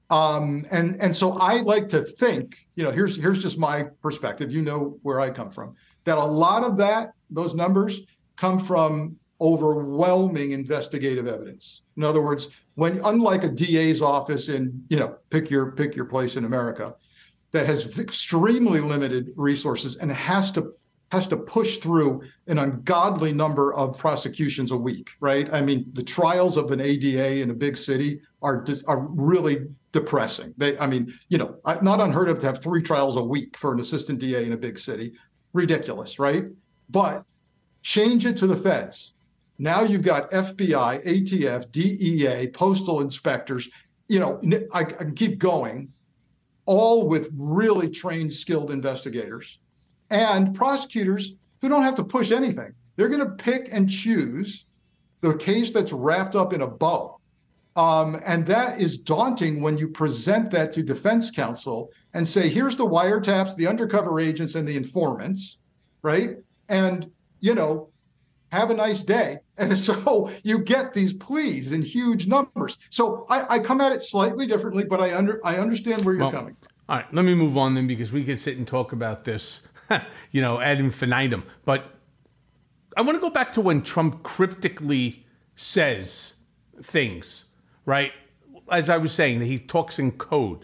Um, and and so I like to think, you know, here's here's just my perspective. You know where I come from. That a lot of that, those numbers, come from overwhelming investigative evidence. In other words, when unlike a D A's office in, you know, pick your pick your place in America, that has extremely limited resources and has to has to push through an ungodly number of prosecutions a week, right? I mean, the trials of an A D A in a big city are are really depressing. They, I mean, you know, not unheard of to have three trials a week for an assistant D A in a big city. Ridiculous, right? But change it to the feds. Now you've got F B I, A T F, D E A, postal inspectors. You know, I, I can keep going, all with really trained, skilled investigators and prosecutors who don't have to push anything. They're going to pick and choose the case that's wrapped up in a bow. Um, and that is daunting when you present that to defense counsel and say, here's the wiretaps, the undercover agents, and the informants, right? And, you know, have a nice day. And so you get these pleas in huge numbers. So I, I come at it slightly differently, but I under I understand where you're well, coming from. All right, let me move on then, because we could sit and talk about this, you know, ad infinitum. But I want to go back to when Trump cryptically says things, right? As I was saying, he talks in code.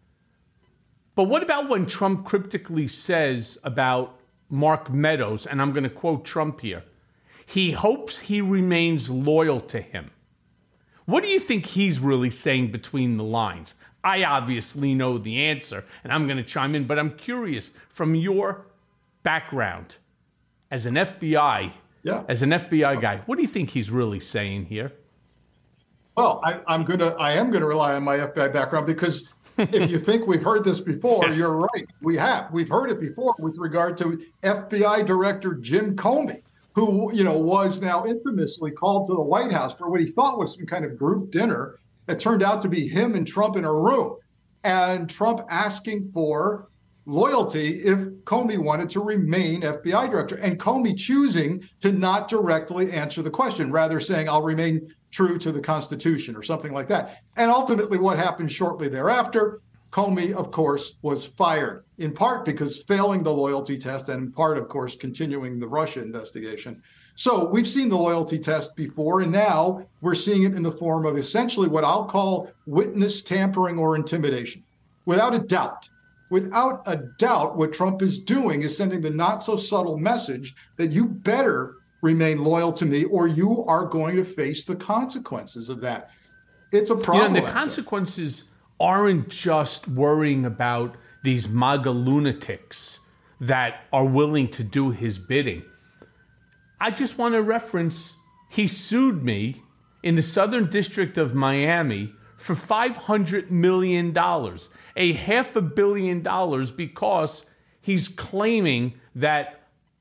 But what about when Trump cryptically says about Mark Meadows, and I'm going to quote Trump here, he hopes he remains loyal to him. What do you think he's really saying between the lines? I obviously know the answer, and I'm going to chime in, but I'm curious, from your background as an F B I, yeah. as an F B I guy, what do you think he's really saying here? Well, I, I'm gonna, I am going to rely on my F B I background, because if you think we've heard this before, you're right. We have. We've heard it before with regard to F B I Director Jim Comey, who, you know, was now infamously called to the White House for what he thought was some kind of group dinner. It turned out to be him and Trump in a room, and Trump asking for loyalty if Comey wanted to remain F B I director, and Comey choosing to not directly answer the question, rather saying, I'll remain true to the Constitution or something like that. And ultimately what happened shortly thereafter, Comey, of course, was fired, in part because failing the loyalty test, and in part, of course, continuing the Russia investigation. So we've seen the loyalty test before, and now we're seeing it in the form of essentially what I'll call witness tampering or intimidation. Without a doubt, without a doubt, what Trump is doing is sending the not so subtle message that you better remain loyal to me or you are going to face the consequences of that. It's a problem. Yeah, and the consequences aren't just worrying about these MAGA lunatics that are willing to do his bidding. I just want to reference, he sued me in the Southern District of Miami for five hundred million dollars, a half a billion dollars, because he's claiming that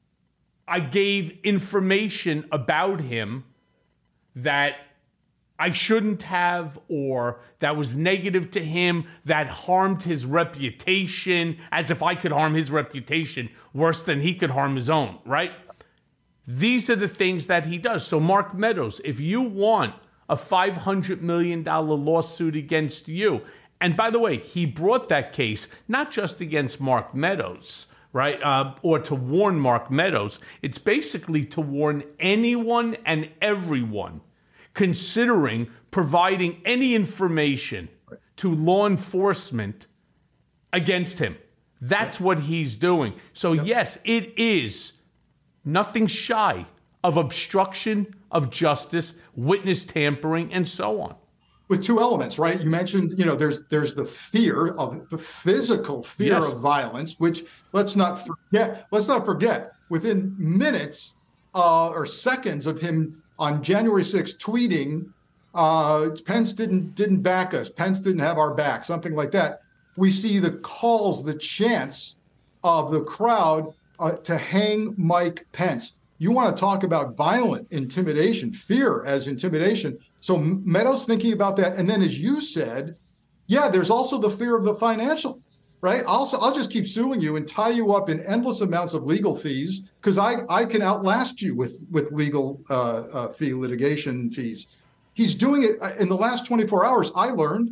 I gave information about him that I shouldn't have, or that was negative to him, that harmed his reputation, as if I could harm his reputation worse than he could harm his own, right? These are the things that he does. So Mark Meadows, if you want a five hundred million dollars lawsuit against you, and by the way, he brought that case not just against Mark Meadows, right, uh, or to warn Mark Meadows. It's basically to warn anyone and everyone considering providing any information to law enforcement against him. That's yep. what he's doing. So yep. yes, it is nothing shy of obstruction of justice, witness tampering, and so on. With two elements, right? You mentioned, you know, there's there's the fear of the physical fear yes. of violence, which let's not forget. Let's not forget. Within minutes uh, or seconds of him on January sixth tweeting, uh, Pence didn't didn't back us. Pence didn't have our back. Something like that. We see the calls, the chants of the crowd uh, to hang Mike Pence. You want to talk about violent intimidation, fear as intimidation. So Meadows thinking about that. And then, as you said, yeah, there's also the fear of the financial, right? Also, I'll just keep suing you and tie you up in endless amounts of legal fees because I, I can outlast you with, with legal uh, uh, fee litigation fees. He's doing it in the last twenty-four hours. I learned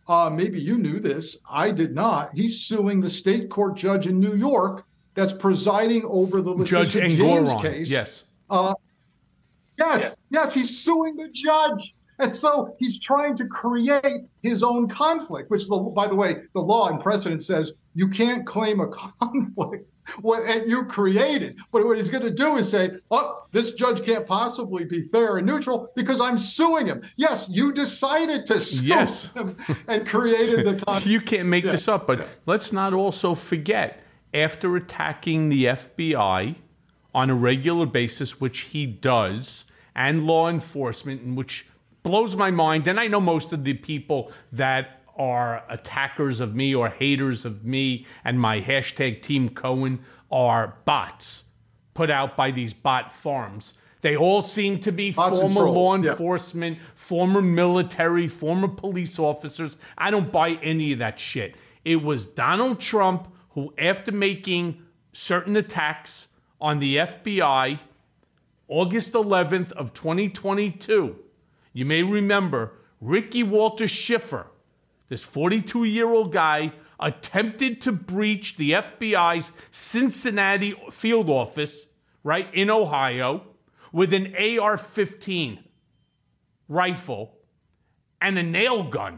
uh, maybe you knew this, I did not. He's suing the state court judge in New York that's presiding over the Judge Letitia James Engoron. case. Yes. Uh, yes, yes, he's suing the judge. And so he's trying to create his own conflict, which, the, by the way, the law and precedent says you can't claim a conflict what you created. But what he's going to do is say, oh, this judge can't possibly be fair and neutral because I'm suing him. Yes, you decided to sue yes. him and created the conflict. You can't make yeah. this up. But yeah. let's not also forget, after attacking the F B I on a regular basis, which he does, and law enforcement, in which blows my mind. And I know most of the people that are attackers of me or haters of me and my hashtag Team Cohen are bots put out by these bot farms. They all seem to be bots former law yeah. enforcement, former military, former police officers. I don't buy any of that shit. It was Donald Trump who, after making certain attacks on the F B I, August eleventh of twenty twenty-two, you may remember Ricky Walter Schiffer, this forty-two-year-old guy, attempted to breach the F B I's Cincinnati field office, right, in Ohio, with an A R fifteen rifle and a nail gun.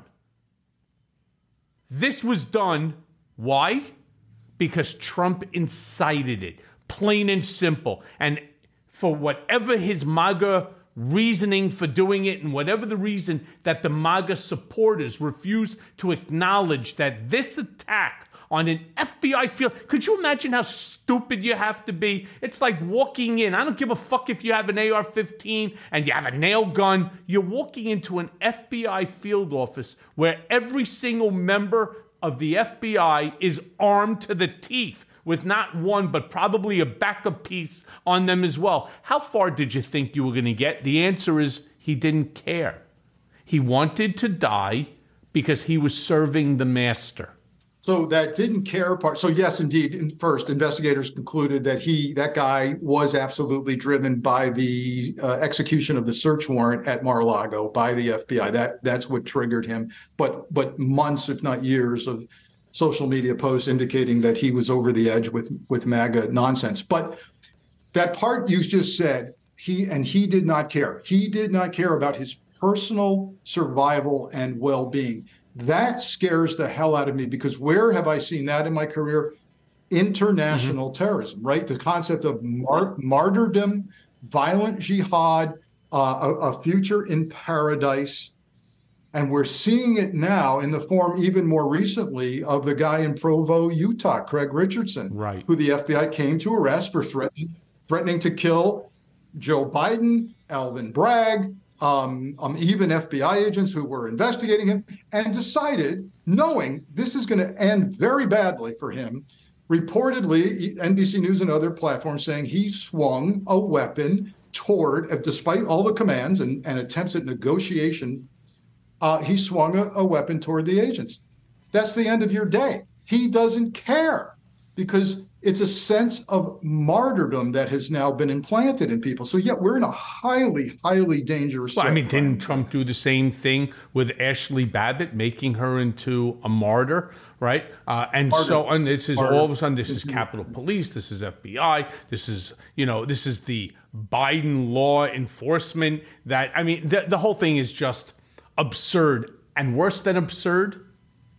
This was done, why? Because Trump incited it, plain and simple. And for whatever his MAGA reasoning for doing it, and whatever the reason that the MAGA supporters refuse to acknowledge that this attack on an F B I field, could you imagine how stupid you have to be? It's like walking in. I don't give a fuck if you have an A R fifteen and you have a nail gun. You're walking into an F B I field office where every single member of the F B I is armed to the teeth, with not one, but probably a backup piece on them as well. How far did you think you were going to get? The answer is he didn't care. He wanted to die because he was serving the master. So that didn't care part. So yes, indeed. In first, investigators concluded that he, that guy, was absolutely driven by the uh, execution of the search warrant at Mar-a-Lago by the F B I. That that's what triggered him. But but months, if not years, of social media posts indicating that he was over the edge with with MAGA nonsense. But that part you just said, he and he did not care. He did not care about his personal survival and well-being. That scares the hell out of me, because where have I seen that in my career? International mm-hmm. terrorism, right? The concept of mar- martyrdom, violent jihad, uh, a, a future in paradise. And we're seeing it now in the form, even more recently, of the guy in Provo, Utah, Craig Richardson, right, who the F B I came to arrest for threatening, threatening to kill Joe Biden, Alvin Bragg, um, um, even F B I agents who were investigating him, and decided, knowing this is going to end very badly for him, reportedly, N B C News and other platforms saying he swung a weapon toward, despite all the commands and, and attempts at negotiation, uh, he swung a, a weapon toward the agents. That's the end of your day. He doesn't care, because it's a sense of martyrdom that has now been implanted in people. So, yeah, we're in a highly, highly dangerous. Well, I mean, didn't Trump do the same thing with Ashley Babbitt, making her into a martyr, right? Uh, and martyr. so, and this is martyr. all of a sudden, this is Capitol Police, this is F B I, this is, you know, this is the Biden law enforcement. That, I mean, the, the whole thing is just absurd. And worse than absurd,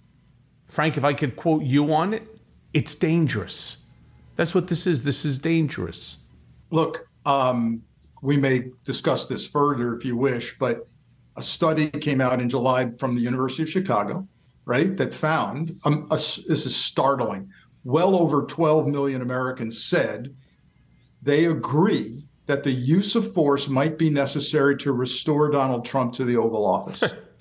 Frank, if I could quote you on it, it's dangerous. That's what this is. This is dangerous. Look, um, we may discuss this further if you wish, but a study came out in July from the University of Chicago, right, that found, um, a, this is startling, well over twelve million Americans said they agree that the use of force might be necessary to restore Donald Trump to the Oval Office.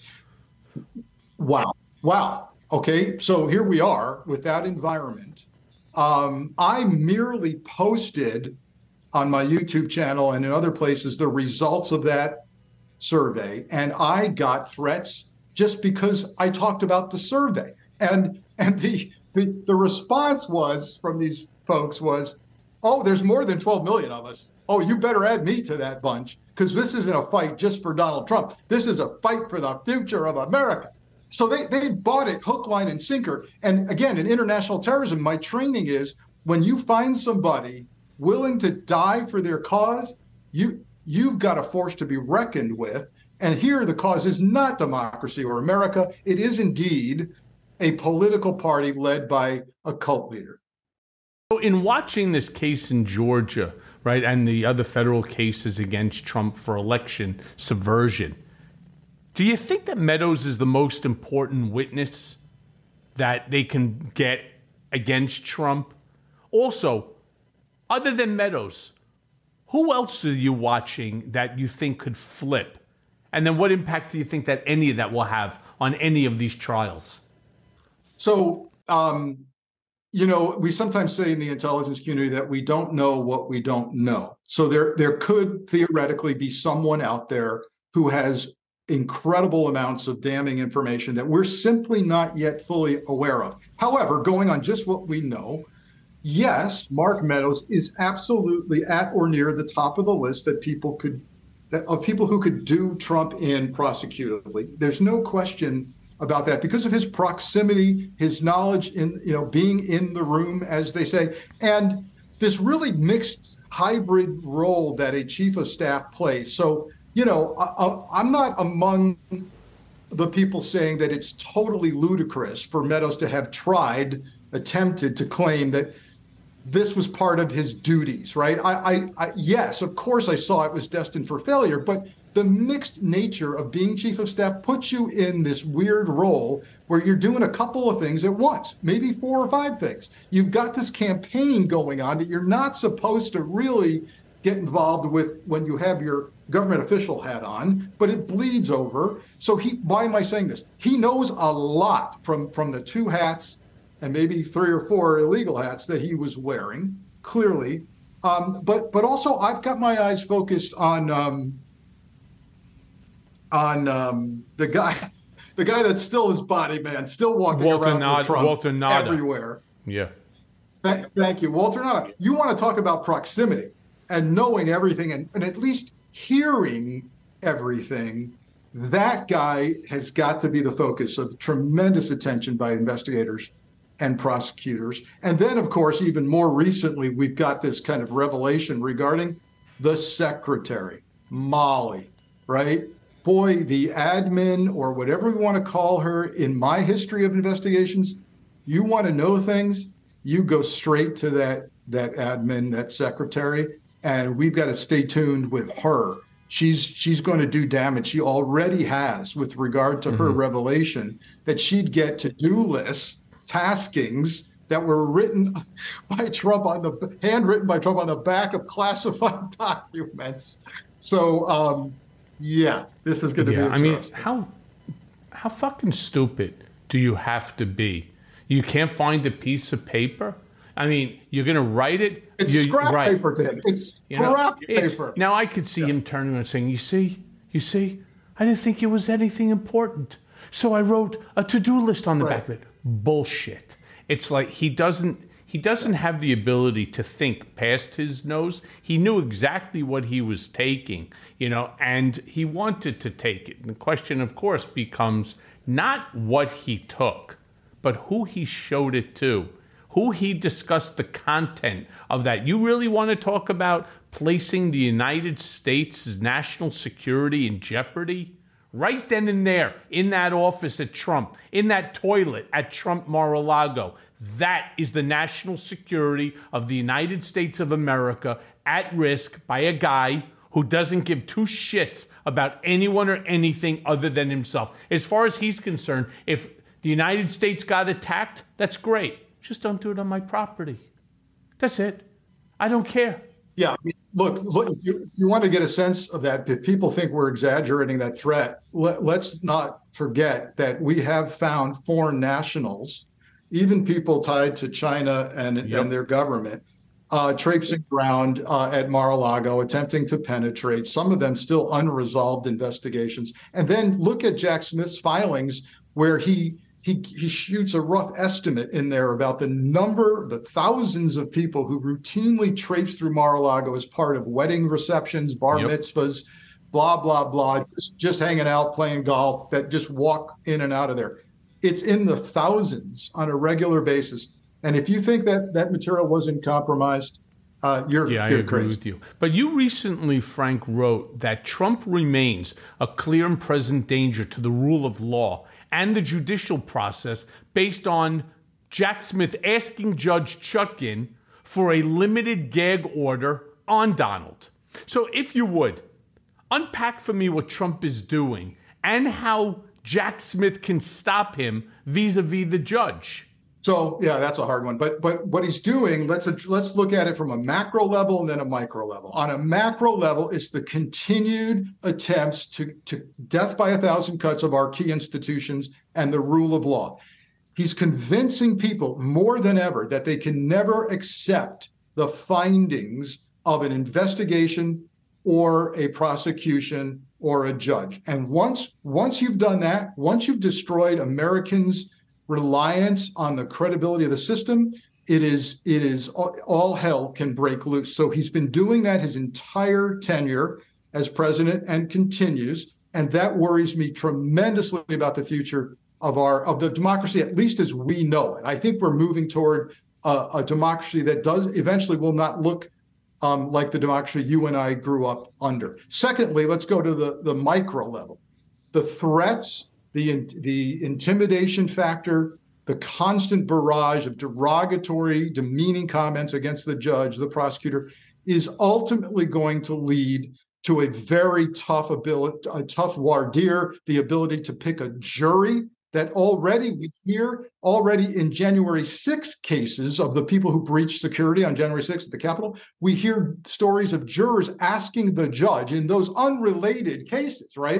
Wow. Wow. Okay, so here we are with that environment. Um, I merely posted on my YouTube channel and in other places the results of that survey, and I got threats just because I talked about the survey. And and the the, the response was from these folks was, oh, there's more than twelve million of us. Oh, you better add me to that bunch, because this isn't a fight just for Donald Trump. This is a fight for the future of America. So they, they bought it hook, line, and sinker. And again, in international terrorism, my training is when you find somebody willing to die for their cause, you, you've got a force to be reckoned with. And here the cause is not democracy or America. It is indeed a political party led by a cult leader. So in watching this case in Georgia, right, and the other federal cases against Trump for election subversion, do you think that Meadows is the most important witness that they can get against Trump? Also, other than Meadows, who else are you watching that you think could flip? And then what impact do you think that any of that will have on any of these trials? So, um, you know, we sometimes say in the intelligence community that we don't know what we don't know. So there, there could theoretically be someone out there who has incredible amounts of damning information that we're simply not yet fully aware of. However, going on just what we know, yes, Mark Meadows is absolutely at or near the top of the list that people could, that of people who could do Trump in prosecutively. There's no question about that because of his proximity, his knowledge in, you know, being in the room, as they say, and this really mixed hybrid role that a chief of staff plays. So, you know, I, I'm not among the people saying that it's totally ludicrous for Meadows to have tried, attempted to claim that this was part of his duties, right? I, I, I yes, of course I saw it was destined for failure, but the mixed nature of being chief of staff puts you in this weird role where you're doing a couple of things at once, maybe four or five things. You've got this campaign going on that you're not supposed to really get involved with when you have your government official hat on, but it bleeds over. So he, why am I saying this? He knows a lot from, from the two hats and maybe three or four illegal hats that he was wearing, clearly. Um, but but also I've got my eyes focused on um, on um, the guy, the guy that's still his body man, still walking Walter around Nod- with Trump Walter Nada. everywhere. Yeah. Th- thank you, Walter Nada. You want to talk about proximity and knowing everything and, and at least hearing everything. That guy has got to be the focus of tremendous attention by investigators and prosecutors. And then, of course, even more recently, we've got this kind of revelation regarding the secretary, Molly, right? Boy, the admin, or whatever we want to call her, in my history of investigations, you want to know things, you go straight to that, that admin, that secretary, and we've got to stay tuned with her. She's she's going to do damage. She already has with regard to mm-hmm. her revelation that she'd get to-do lists, taskings that were written by Trump on the handwritten by Trump on the back of classified documents. So, um, yeah, this is going to yeah, be I mean, interesting. how how fucking stupid do you have to be? You can't find a piece of paper? I mean, you're going to write it. It's you, scrap right. paper, Tim. It's you know, scrap it's, paper. Now, I could see yeah. him turning around and saying, you see, you see, I didn't think it was anything important. So I wrote a to-do list on the right. back of it. Bullshit. It's like he doesn't he doesn't have the ability to think past his nose. He knew exactly what he was taking, you know, and he wanted to take it. And the question, of course, becomes not what he took, but who he showed it to. Who he discussed the content of that. You really want to talk about placing the United States' national security in jeopardy? Right then and there, in that office at Trump, in that toilet at Trump Mar-a-Lago, that is the national security of the United States of America at risk by a guy who doesn't give two shits about anyone or anything other than himself. As far as he's concerned, if the United States got attacked, that's great. Just don't do it on my property. That's it. I don't care. Yeah. I mean, look, look if, you, if you want to get a sense of that, if people think we're exaggerating that threat, let, let's not forget that we have found foreign nationals, even people tied to China and, yep. and their government, uh, traipsing around uh, at Mar-a-Lago, attempting to penetrate, some of them still unresolved investigations. And then look at Jack Smith's filings where he He, he shoots a rough estimate in there about the number, the thousands of people who routinely traipse through Mar-a-Lago as part of wedding receptions, bar yep. mitzvahs, blah, blah, blah, just, just hanging out, playing golf, that just walk in and out of there. It's in the thousands on a regular basis. And if you think that that material wasn't compromised, uh, you're, yeah, I you're agree crazy. with you. But you recently, Frank, wrote that Trump remains a clear and present danger to the rule of law and the judicial process based on Jack Smith asking Judge Chutkan for a limited gag order on Donald. So if you would, unpack for me what Trump is doing and how Jack Smith can stop him vis-a-vis the judge. So yeah, that's a hard one. But but what he's doing, let's let's look at it from a macro level and then a micro level. On a macro level, it's the continued attempts to to death by a thousand cuts of our key institutions and the rule of law. He's convincing people more than ever that they can never accept the findings of an investigation or a prosecution or a judge. And once once you've done that, once you've destroyed Americans' reliance on the credibility of the system, it is it is all, all hell can break loose. So he's been doing that his entire tenure as president and continues, and that worries me tremendously about the future of our of the democracy, at least as we know it. I think we're moving toward a, a democracy that does eventually will not look um, like the democracy you and I grew up under. Secondly, let's go to the, the micro level. The threats, the the intimidation factor, the constant barrage of derogatory, demeaning comments against the judge, the prosecutor, is ultimately going to lead to a very tough ability, a tough voir dire, the ability to pick a jury that already we hear already in January sixth cases of the people who breached security on January sixth at the Capitol. We hear stories of jurors asking the judge in those unrelated cases, right?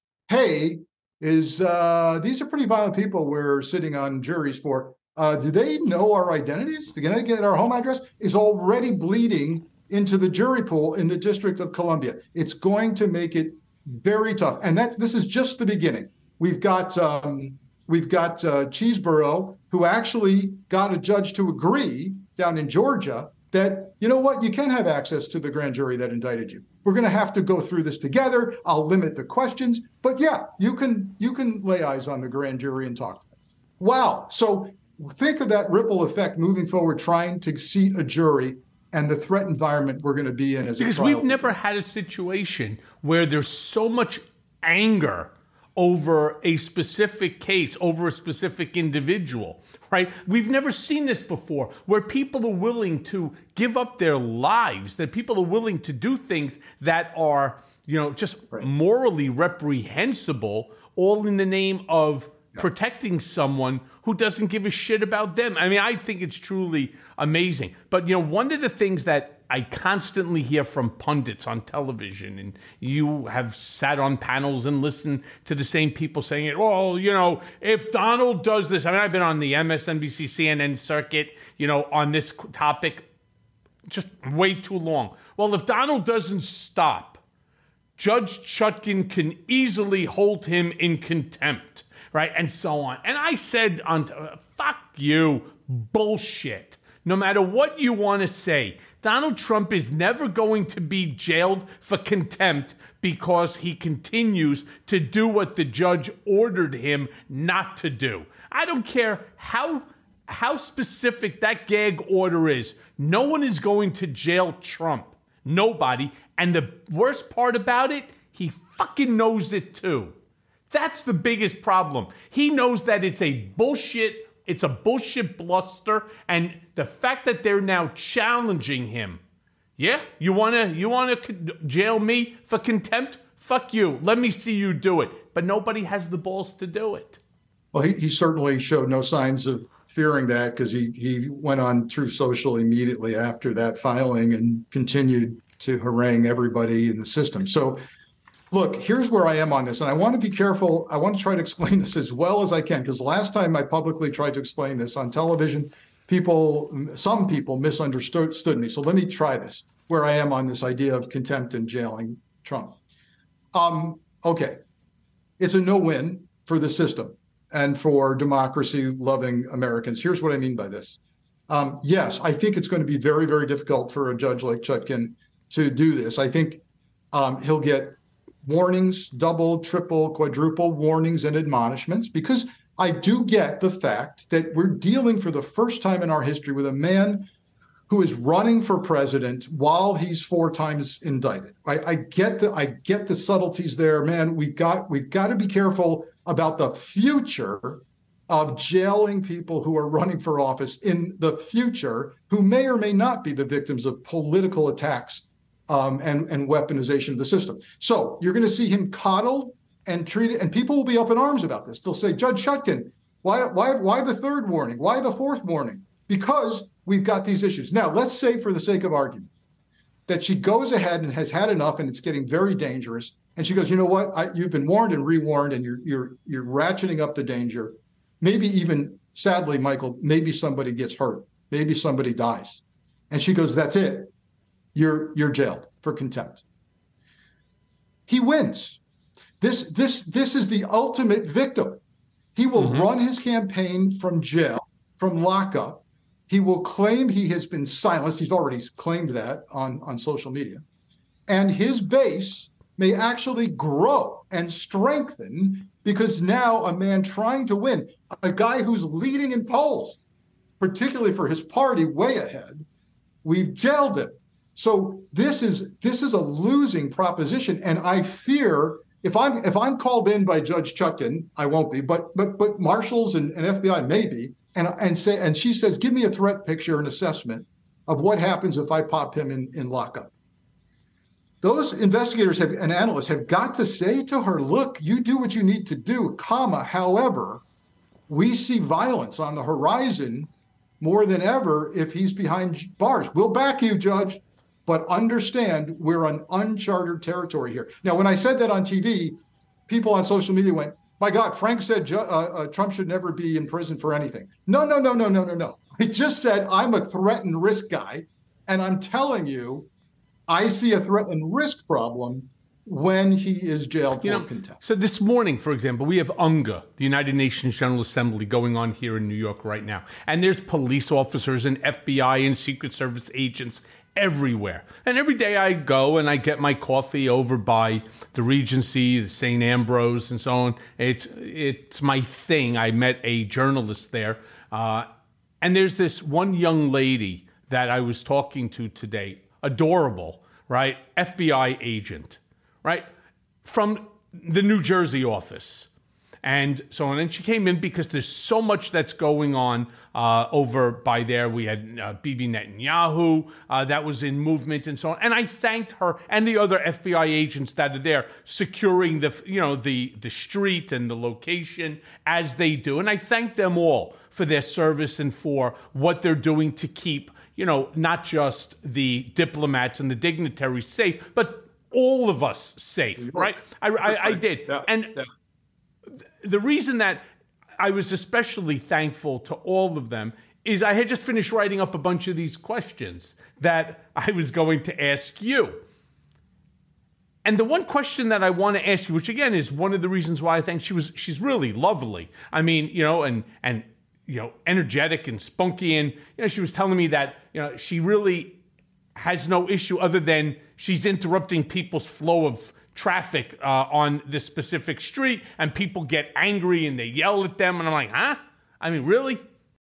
Hey, is uh, these are pretty violent people we're sitting on juries for. Uh, do they know our identities? Do they get our home address? Is already bleeding into the jury pool in the District of Columbia. It's going to make it very tough. And that this is just the beginning. We've got um, we've got uh, Cheeseborough, who actually got a judge to agree down in Georgia that, you know what, you can have access to the grand jury that indicted you. We're going to have to go through this together. I'll limit the questions, but yeah, you can you can lay eyes on the grand jury and talk to them. Wow. So think of that ripple effect moving forward, trying to seat a jury and the threat environment we're going to be in as a because trial. We've never had a situation where there's so much anger over a specific case, over a specific individual, right? We've never seen this before, where people are willing to give up their lives, that people are willing to do things that are, you know, just right. morally reprehensible, all in the name of yeah. protecting someone who doesn't give a shit about them. I mean, I think it's truly amazing. But, you know, one of the things that I constantly hear from pundits on television, and you have sat on panels and listened to the same people saying it, well, you know, if Donald does this, I mean, I've been on the M S N B C, C N N circuit, you know, on this topic just way too long. Well, if Donald doesn't stop, Judge Chutkan can easily hold him in contempt, right? And so on. And I said, on uh, fuck you, bullshit. No matter what you want to say, Donald Trump is never going to be jailed for contempt because he continues to do what the judge ordered him not to do. I don't care how how specific that gag order is. No one is going to jail Trump. Nobody. And the worst part about it, he fucking knows it too. That's the biggest problem. He knows that it's a bullshit It's a bullshit bluster, and the fact that they're now challenging him. Yeah, you wanna you wanna jail me for contempt? Fuck you. Let me see you do it. But nobody has the balls to do it. Well, he, he certainly showed no signs of fearing that, because he he went on Truth Social immediately after that filing and continued to harangue everybody in the system. So, look, here's where I am on this, and I want to be careful. I want to try to explain this as well as I can, because last time I publicly tried to explain this on television, people, some people misunderstood me. So let me try this, where I am on this idea of contempt and jailing Trump. Um, okay, it's a no-win for the system and for democracy-loving Americans. Here's what I mean by this. Um, yes, I think it's going to be very, very difficult for a judge like Chutkan to do this. I think um, he'll get warnings, double, triple, quadruple warnings and admonishments, because I do get the fact that we're dealing for the first time in our history with a man who is running for president while he's four times indicted. I, I get the I get the subtleties there, man. We've got we've got to be careful about the future of jailing people who are running for office in the future, who may or may not be the victims of political attacks um, and, and weaponization of the system. So you're going to see him coddled and treated, and people will be up in arms about this. They'll say, Judge Chutkan, why, why, why the third warning? Why the fourth warning? Because we've got these issues. Now, let's say, for the sake of argument, that she goes ahead and has had enough, and it's getting very dangerous. And she goes, you know what? I, you've been warned and rewarned, and you're you're you're ratcheting up the danger. Maybe even, sadly, Michael, maybe somebody gets hurt. Maybe somebody dies. And she goes, that's it. You're you're jailed for contempt. He wins. This this this is the ultimate victim. He will mm-hmm. run his campaign from jail, from lockup. He will claim he has been silenced. He's already claimed that on, on social media. And his base may actually grow and strengthen, because now a man trying to win, a guy who's leading in polls, particularly for his party, way ahead, we've jailed him. So this is this is a losing proposition. And I fear if I'm if I'm called in by Judge Chutkan, I won't be, but but but marshals and, and F B I may be, and and say and she says, give me a threat picture and assessment of what happens if I pop him in, in lockup. Those investigators have, and analysts have got to say to her, look, you do what you need to do, comma, however, we see violence on the horizon more than ever if he's behind bars. We'll back you, Judge, but understand we're on uncharted territory here. Now, when I said that on T V, people on social media went, my God, Frank said uh, uh, Trump should never be in prison for anything. No, no, no, no, no, no, no. I just said I'm a threat and risk guy, and I'm telling you, I see a threat and risk problem when he is jailed you for know, contempt. So this morning, for example, we have UNGA, the United Nations General Assembly, going on here in New York right now. And there's police officers and F B I and Secret Service agents everywhere. And every day I go and I get my coffee over by the Regency, the Saint Ambrose, and so on. It's, it's my thing. I met a journalist there. Uh, and there's this one young lady that I was talking to today, adorable, right? F B I agent, right? From the New Jersey office. And so on. And she came in because there's so much that's going on uh, over by there. We had uh, Bibi Netanyahu uh, that was in movement and so on. And I thanked her and the other F B I agents that are there securing the, you know, the, the street and the location as they do. And I thanked them all for their service and for what they're doing to keep, you know, not just the diplomats and the dignitaries safe, but all of us safe, right? I, I, I did. Yeah, and yeah. the reason that I was especially thankful to all of them is I had just finished writing up a bunch of these questions that I was going to ask you. And the one question that I want to ask you, which again is one of the reasons why I think she was, she's really lovely. I mean, you know, and, and, you know, energetic and spunky. And, you know, she was telling me that, you know, she really has no issue other than she's interrupting people's flow of traffic uh, on this specific street, and people get angry and they yell at them. And I'm like, huh? I mean, really?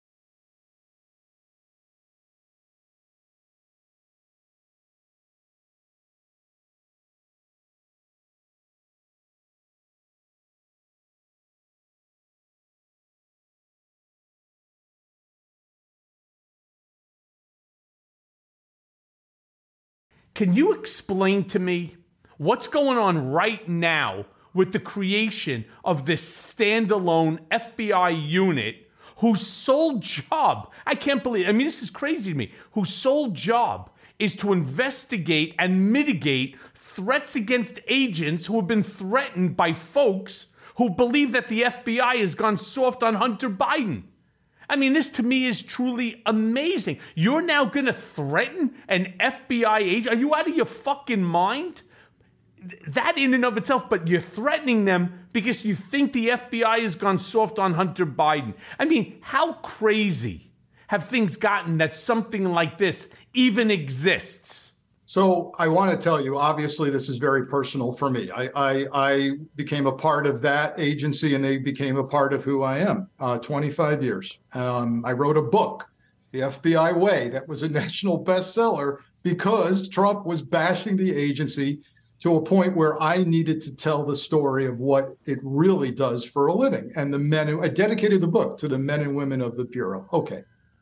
Can you explain to me what's going on right now with the creation of this standalone F B I unit whose sole job, I can't believe, I mean, this is crazy to me, whose sole job is to investigate and mitigate threats against agents who have been threatened by folks who believe that the F B I has gone soft on Hunter Biden? I mean, this to me is truly amazing. You're now going to threaten an F B I agent? Are you out of your fucking mind? That in and of itself, but you're threatening them because you think the F B I has gone soft on Hunter Biden. I mean, how crazy have things gotten that something like this even exists? So I want to tell you, obviously, this is very personal for me. I, I, I became a part of that agency, and they became a part of who I am. Uh, twenty-five years. Um, I wrote a book, The F B I Way, that was a national bestseller because Trump was bashing the agency to a point where I needed to tell the story of what it really does for a living. And the men, who, I dedicated the book to the men and women of the Bureau. Okay.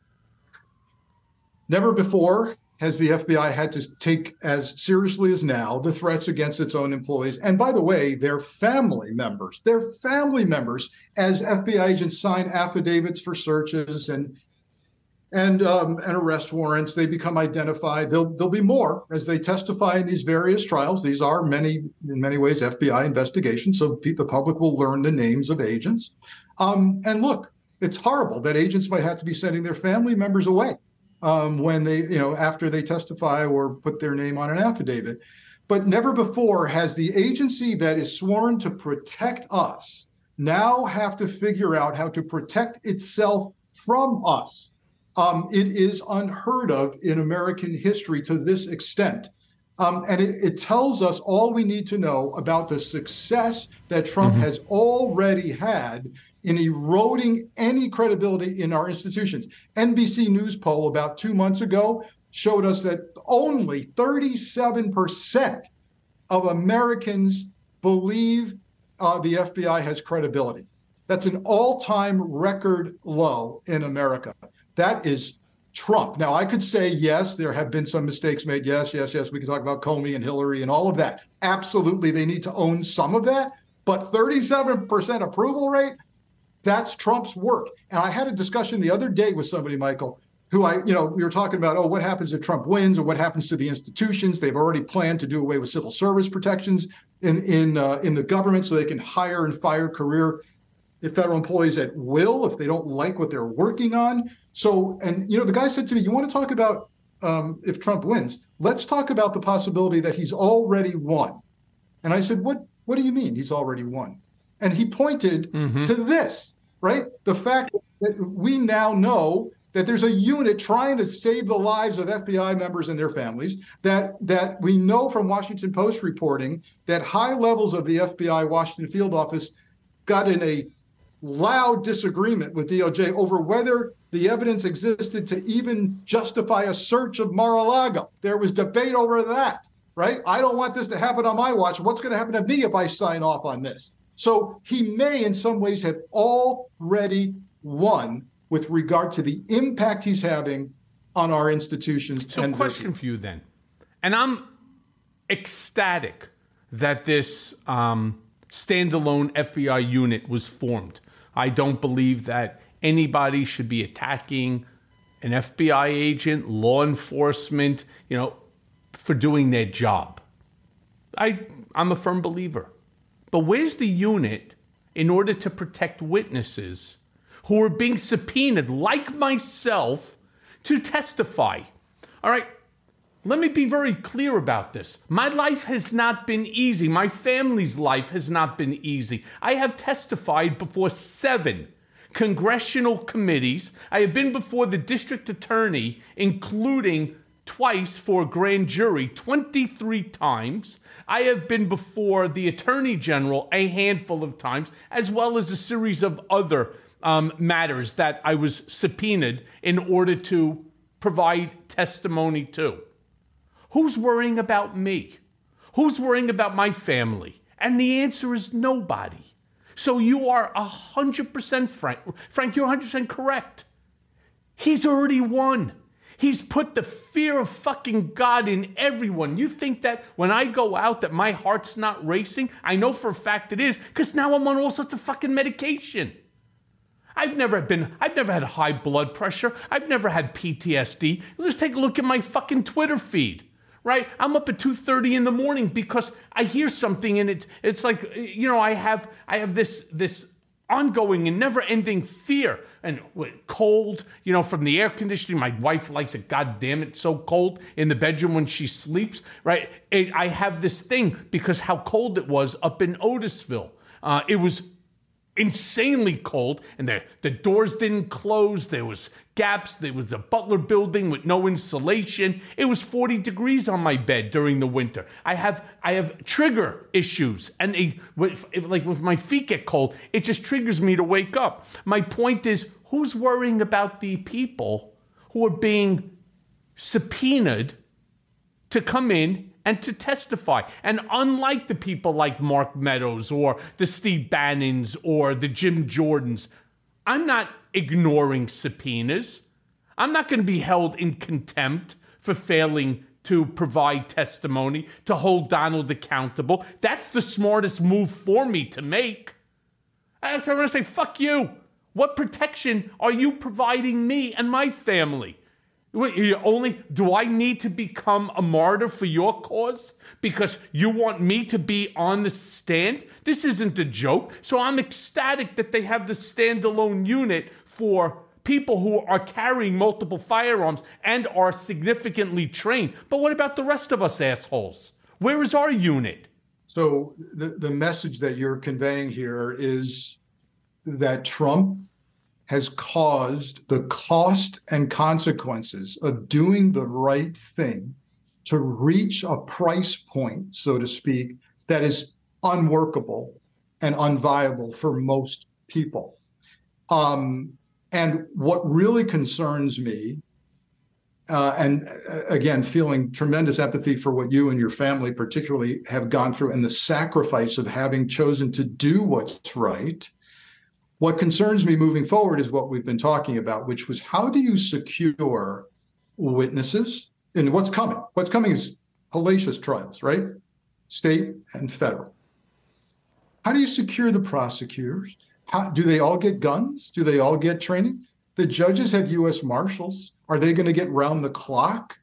Never before has the F B I had to take as seriously as now the threats against its own employees. And by the way, their family members, their family members, as F B I agents sign affidavits for searches and and um, and arrest warrants, they become identified. There'll, there'll be more as they testify in these various trials. These are many, in many ways, F B I investigations, so the public will learn the names of agents. Um, and look, it's horrible that agents might have to be sending their family members away um, when they, you know, after they testify or put their name on an affidavit. But never before has the agency that is sworn to protect us now have to figure out how to protect itself from us. Um, it is unheard of in American history to this extent. Um, and it, it tells us all we need to know about the success that Trump mm-hmm. has already had in eroding any credibility in our institutions. N B C News poll about two months ago showed us that only thirty-seven percent of Americans believe uh, the F B I has credibility. That's an all-time record low in America. That is Trump. Now, I could say, yes, there have been some mistakes made. Yes, yes, yes. We can talk about Comey and Hillary and all of that. Absolutely, they need to own some of that. But thirty-seven percent approval rate, that's Trump's work. And I had a discussion the other day with somebody, Michael, who I, you know, we were talking about, oh, what happens if Trump wins, or what happens to the institutions? They've already planned to do away with civil service protections in in uh, in the government so they can hire and fire career federal employees at will if they don't like what they're working on. So, and, you know, the guy said to me, you want to talk about um, if Trump wins, let's talk about the possibility that he's already won. And I said, what, what do you mean he's already won? And he pointed mm-hmm. to this, right? The fact that we now know that there's a unit trying to save the lives of F B I members and their families, that, that we know from Washington Post reporting that high levels of the F B I Washington field office got in a loud disagreement with D O J over whether the evidence existed to even justify a search of Mar-a-Lago. There was debate over that, right? I don't want this to happen on my watch. What's going to happen to me if I sign off on this? So he may, in some ways, have already won with regard to the impact he's having on our institutions. So, and question for you then, and I'm ecstatic that this um, standalone F B I unit was formed. I don't believe that anybody should be attacking an F B I agent, law enforcement, you know, for doing their job. I, I'm a firm believer. But where's the unit in order to protect witnesses who are being subpoenaed, like myself, to testify? All right, let me be very clear about this. My life has not been easy. My family's life has not been easy. I have testified before seven congressional committees. I have been before the district attorney, including twice for a grand jury, twenty-three times. I have been before the attorney general a handful of times, as well as a series of other um, matters that I was subpoenaed in order to provide testimony to. Who's worrying about me? Who's worrying about my family? And the answer is nobody. So you are one hundred percent Frank. Frank, you're one hundred percent correct. He's already won. He's put the fear of fucking God in everyone. You think that when I go out that my heart's not racing? I know for a fact it is, because now I'm on all sorts of fucking medication. I've never been, I've never had high blood pressure. I've never had P T S D. Just take a look at my fucking Twitter feed, right? I'm up at two thirty in the morning because I hear something and it, it's like, you know, I have, I have this, this ongoing and never-ending fear and cold, you know, from the air conditioning. My wife likes it, God damn it, so cold in the bedroom when she sleeps, right? It, I have this thing because how cold it was up in Otisville. Uh, it was insanely cold, and the, the doors didn't close. There was gaps. There was a Butler building with no insulation. It was forty degrees on my bed during the winter. I have I have trigger issues, and a, if, if, like if my feet get cold, it just triggers me to wake up. My point is, who's worrying about the people who are being subpoenaed to come in and to testify? And unlike the people like Mark Meadows or the Steve Bannons or the Jim Jordans, I'm not ignoring subpoenas. I'm not going to be held in contempt for failing to provide testimony, to hold Donald accountable. That's the smartest move for me to make. I want to say, fuck you. What protection are you providing me and my family? You only, do I need to become a martyr for your cause because you want me to be on the stand? This isn't a joke. So I'm ecstatic that they have the standalone unit for people who are carrying multiple firearms and are significantly trained. But what about the rest of us assholes? Where is our unit? So the, the message that you're conveying here is that Trump has caused the cost and consequences of doing the right thing to reach a price point, so to speak, that is unworkable and unviable for most people. Um, and what really concerns me, uh, and uh, again, feeling tremendous empathy for what you and your family particularly have gone through and the sacrifice of having chosen to do what's right. What concerns me moving forward is what we've been talking about, which was how do you secure witnesses? And what's coming? What's coming is hellacious trials, right? State and federal. How do you secure the prosecutors? How, do they all get guns? Do they all get training? The judges have U S Marshals. Are they going to get round the clock,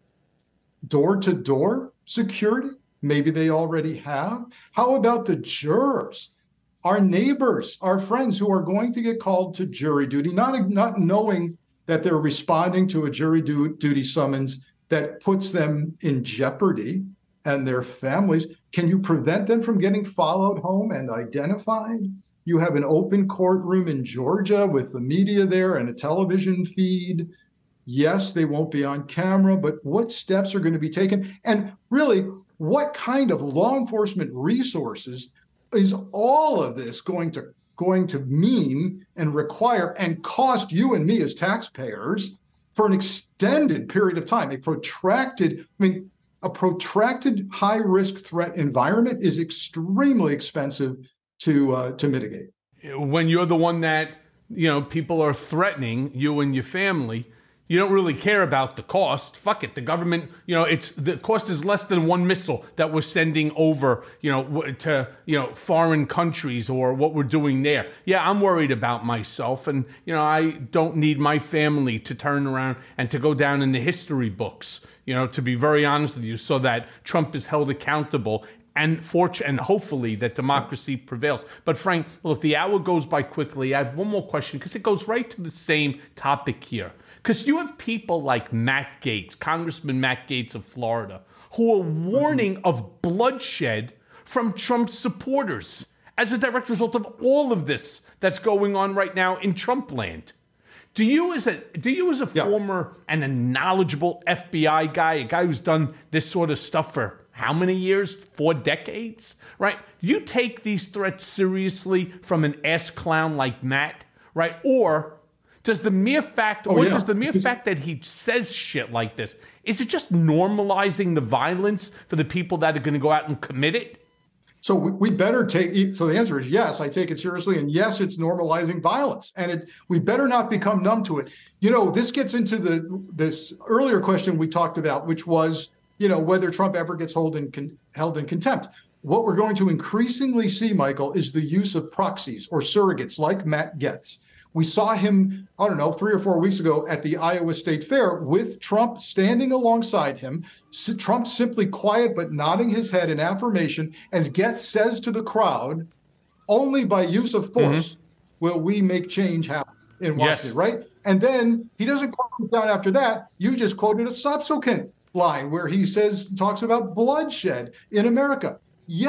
door to door security? Maybe they already have. How about the jurors? Our neighbors, our friends who are going to get called to jury duty, not, not knowing that they're responding to a jury du- duty summons that puts them in jeopardy and their families. Can you prevent them from getting followed home and identified? You have an open courtroom in Georgia with the media there and a television feed. Yes, they won't be on camera, but what steps are going to be taken? And really, what kind of law enforcement resources is all of this going to going to mean and require and cost you and me as taxpayers for an extended period of time? A protracted, I mean, a protracted high-risk threat environment is extremely expensive to uh, to mitigate. When you're the one that, you know, people are threatening you and your family, you don't really care about the cost. Fuck it. The government, you know, it's the cost is less than one missile that we're sending over, you know, to, you know, foreign countries or what we're doing there. Yeah, I'm worried about myself. And, you know, I don't need my family to turn around and to go down in the history books, you know, to be very honest with you, so that Trump is held accountable and fort- and hopefully that democracy prevails. But Frank, look, the hour goes by quickly. I have one more question because it goes right to the same topic here. Because you have people like Matt Gaetz, Congressman Matt Gaetz of Florida, who are warning mm-hmm. of bloodshed from Trump's supporters as a direct result of all of this that's going on right now in Trump land. Do you as a do you as a yeah. former and a knowledgeable F B I guy, a guy who's done this sort of stuff for how many years? Four decades, right? You take these threats seriously from an ass clown like Matt, right? Or Does the mere fact, oh, or yeah. does the mere fact that he says shit like this, is it just normalizing the violence for the people that are going to go out and commit it? So we, we better take, so the answer is yes, I take it seriously. And yes, it's normalizing violence. And it, we better not become numb to it. You know, this gets into the this earlier question we talked about, which was, you know, whether Trump ever gets hold in, con, held in contempt. What we're going to increasingly see, Michael, is the use of proxies or surrogates like Matt Gaetz. We saw him, I don't know, three or four weeks ago at the Iowa State Fair with Trump standing alongside him. S- Trump simply quiet but nodding his head in affirmation as Gaetz says to the crowd, only by use of force mm-hmm. will we make change happen in Washington, yes. right? And then he doesn't quote it down after that. You just quoted a subsequent line where he says, talks about bloodshed in America. Yes,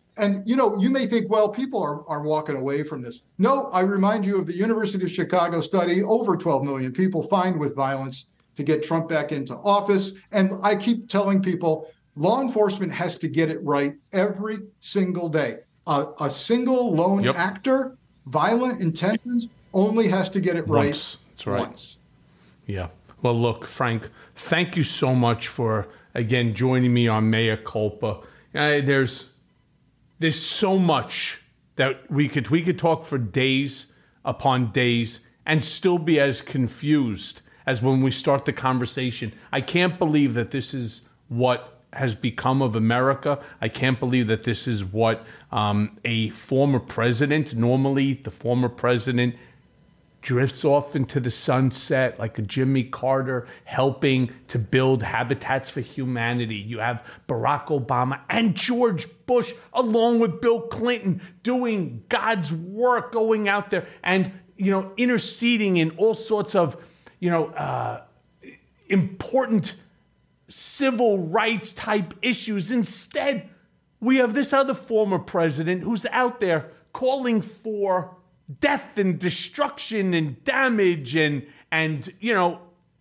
And, you know, you may think, well, people are, are walking away from this. No, I remind you of the University of Chicago study. Over twelve million people fined with violence to get Trump back into office. And I keep telling people, law enforcement has to get it right every single day. Uh, a single lone yep. actor, violent intentions, only has to get it right once. That's right. once. Yeah. Well, look, Frank, thank you so much for, again, joining me on Mea Culpa. Uh, there's there's so much that we could we could talk for days upon days and still be as confused as when we start the conversation. I can't believe that this is what has become of America. I can't believe that this is what um, a former president, normally the former president, drifts off into the sunset like a Jimmy Carter, helping to build habitats for humanity. You have Barack Obama and George Bush, along with Bill Clinton, doing God's work, going out there and, you know, interceding in all sorts of, you know, uh, important civil rights type issues. Instead, we have this other former president who's out there calling for death and destruction and damage and, and you know,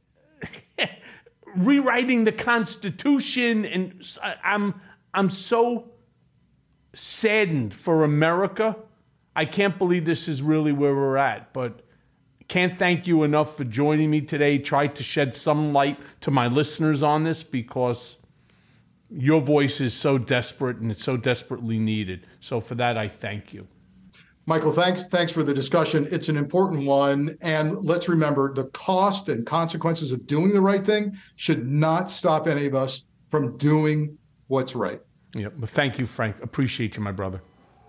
rewriting the Constitution. And I'm, I'm so saddened for America. I can't believe this is really where we're at, but can't thank you enough for joining me today. Tried to shed some light to my listeners on this because your voice is so desperate and it's so desperately needed. So for that, I thank you. Michael, thanks, thanks for the discussion. It's an important one. And let's remember the cost and consequences of doing the right thing should not stop any of us from doing what's right. Yeah, but thank you, Frank. Appreciate you, my brother.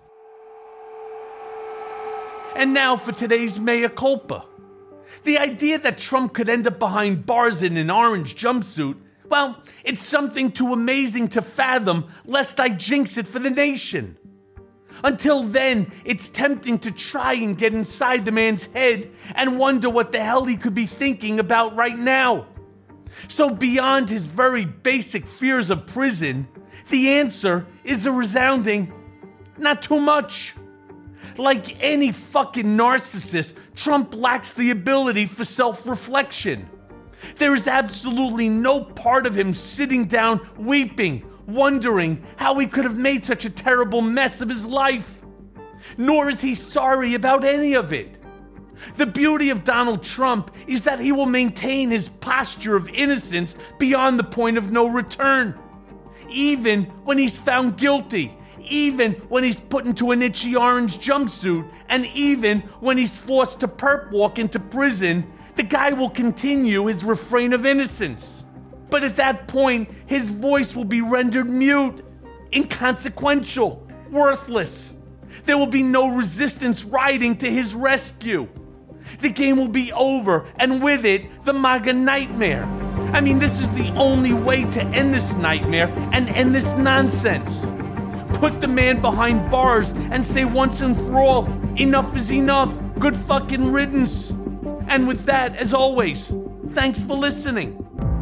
And now for today's Mea Culpa. The idea that Trump could end up behind bars in an orange jumpsuit, well, it's something too amazing to fathom, lest I jinx it for the nation. Until then, it's tempting to try and get inside the man's head and wonder what the hell he could be thinking about right now. So beyond his very basic fears of prison, the answer is a resounding, not too much. Like any fucking narcissist, Trump lacks the ability for self-reflection. There is absolutely no part of him sitting down weeping, wondering how he could have made such a terrible mess of his life. Nor is he sorry about any of it. The beauty of Donald Trump is that he will maintain his posture of innocence beyond the point of no return. Even when he's found guilty, even when he's put into an itchy orange jumpsuit, and even when he's forced to perp walk into prison, the guy will continue his refrain of innocence. But at that point, his voice will be rendered mute, inconsequential, worthless. There will be no resistance riding to his rescue. The game will be over, and with it, the MAGA nightmare. I mean, this is the only way to end this nightmare and end this nonsense. Put the man behind bars and say once and for all, enough is enough. Good fucking riddance. And with that, as always, thanks for listening.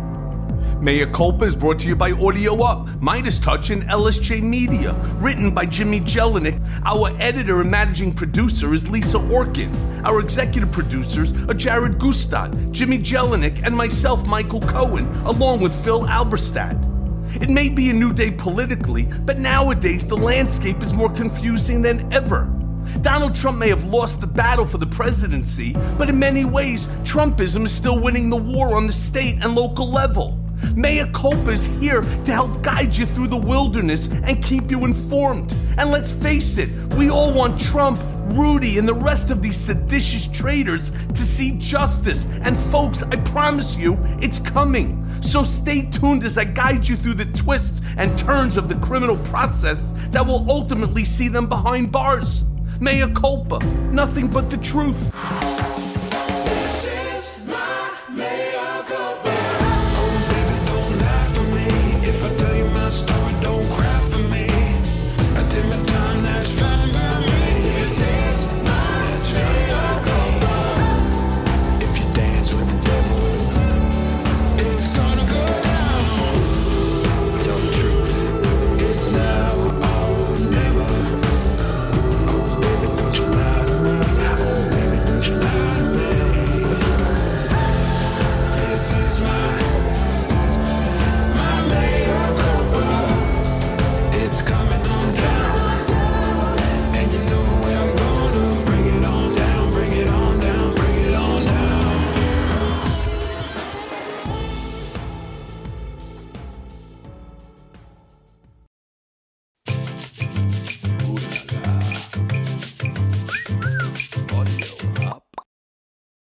Mea Culpa is brought to you by Audio Up, Midas Touch, and L S J Media. Written by Jimmy Jelinek. Our editor and managing producer is Lisa Orkin. Our executive producers are Jared Gustad, Jimmy Jelinek, and myself, Michael Cohen, along with Phil Alberstadt. It may be a new day politically, but nowadays the landscape is more confusing than ever. Donald Trump may have lost the battle for the presidency, but in many ways, Trumpism is still winning the war on the state and local level. Mea Culpa is here to help guide you through the wilderness and keep you informed. And let's face it, we all want Trump, Rudy, and the rest of these seditious traitors to see justice. And folks, I promise you, it's coming. So stay tuned as I guide you through the twists and turns of the criminal process that will ultimately see them behind bars. Mea Culpa, nothing but the truth. This is my mea culpa. Oh, baby, don't lie for me. If I tell you my story, don't cry for me. I did my time, that's fine by me. This is my mea culpa. If you dance with the devil, it's gonna go down. Tell the truth, it's now or never. my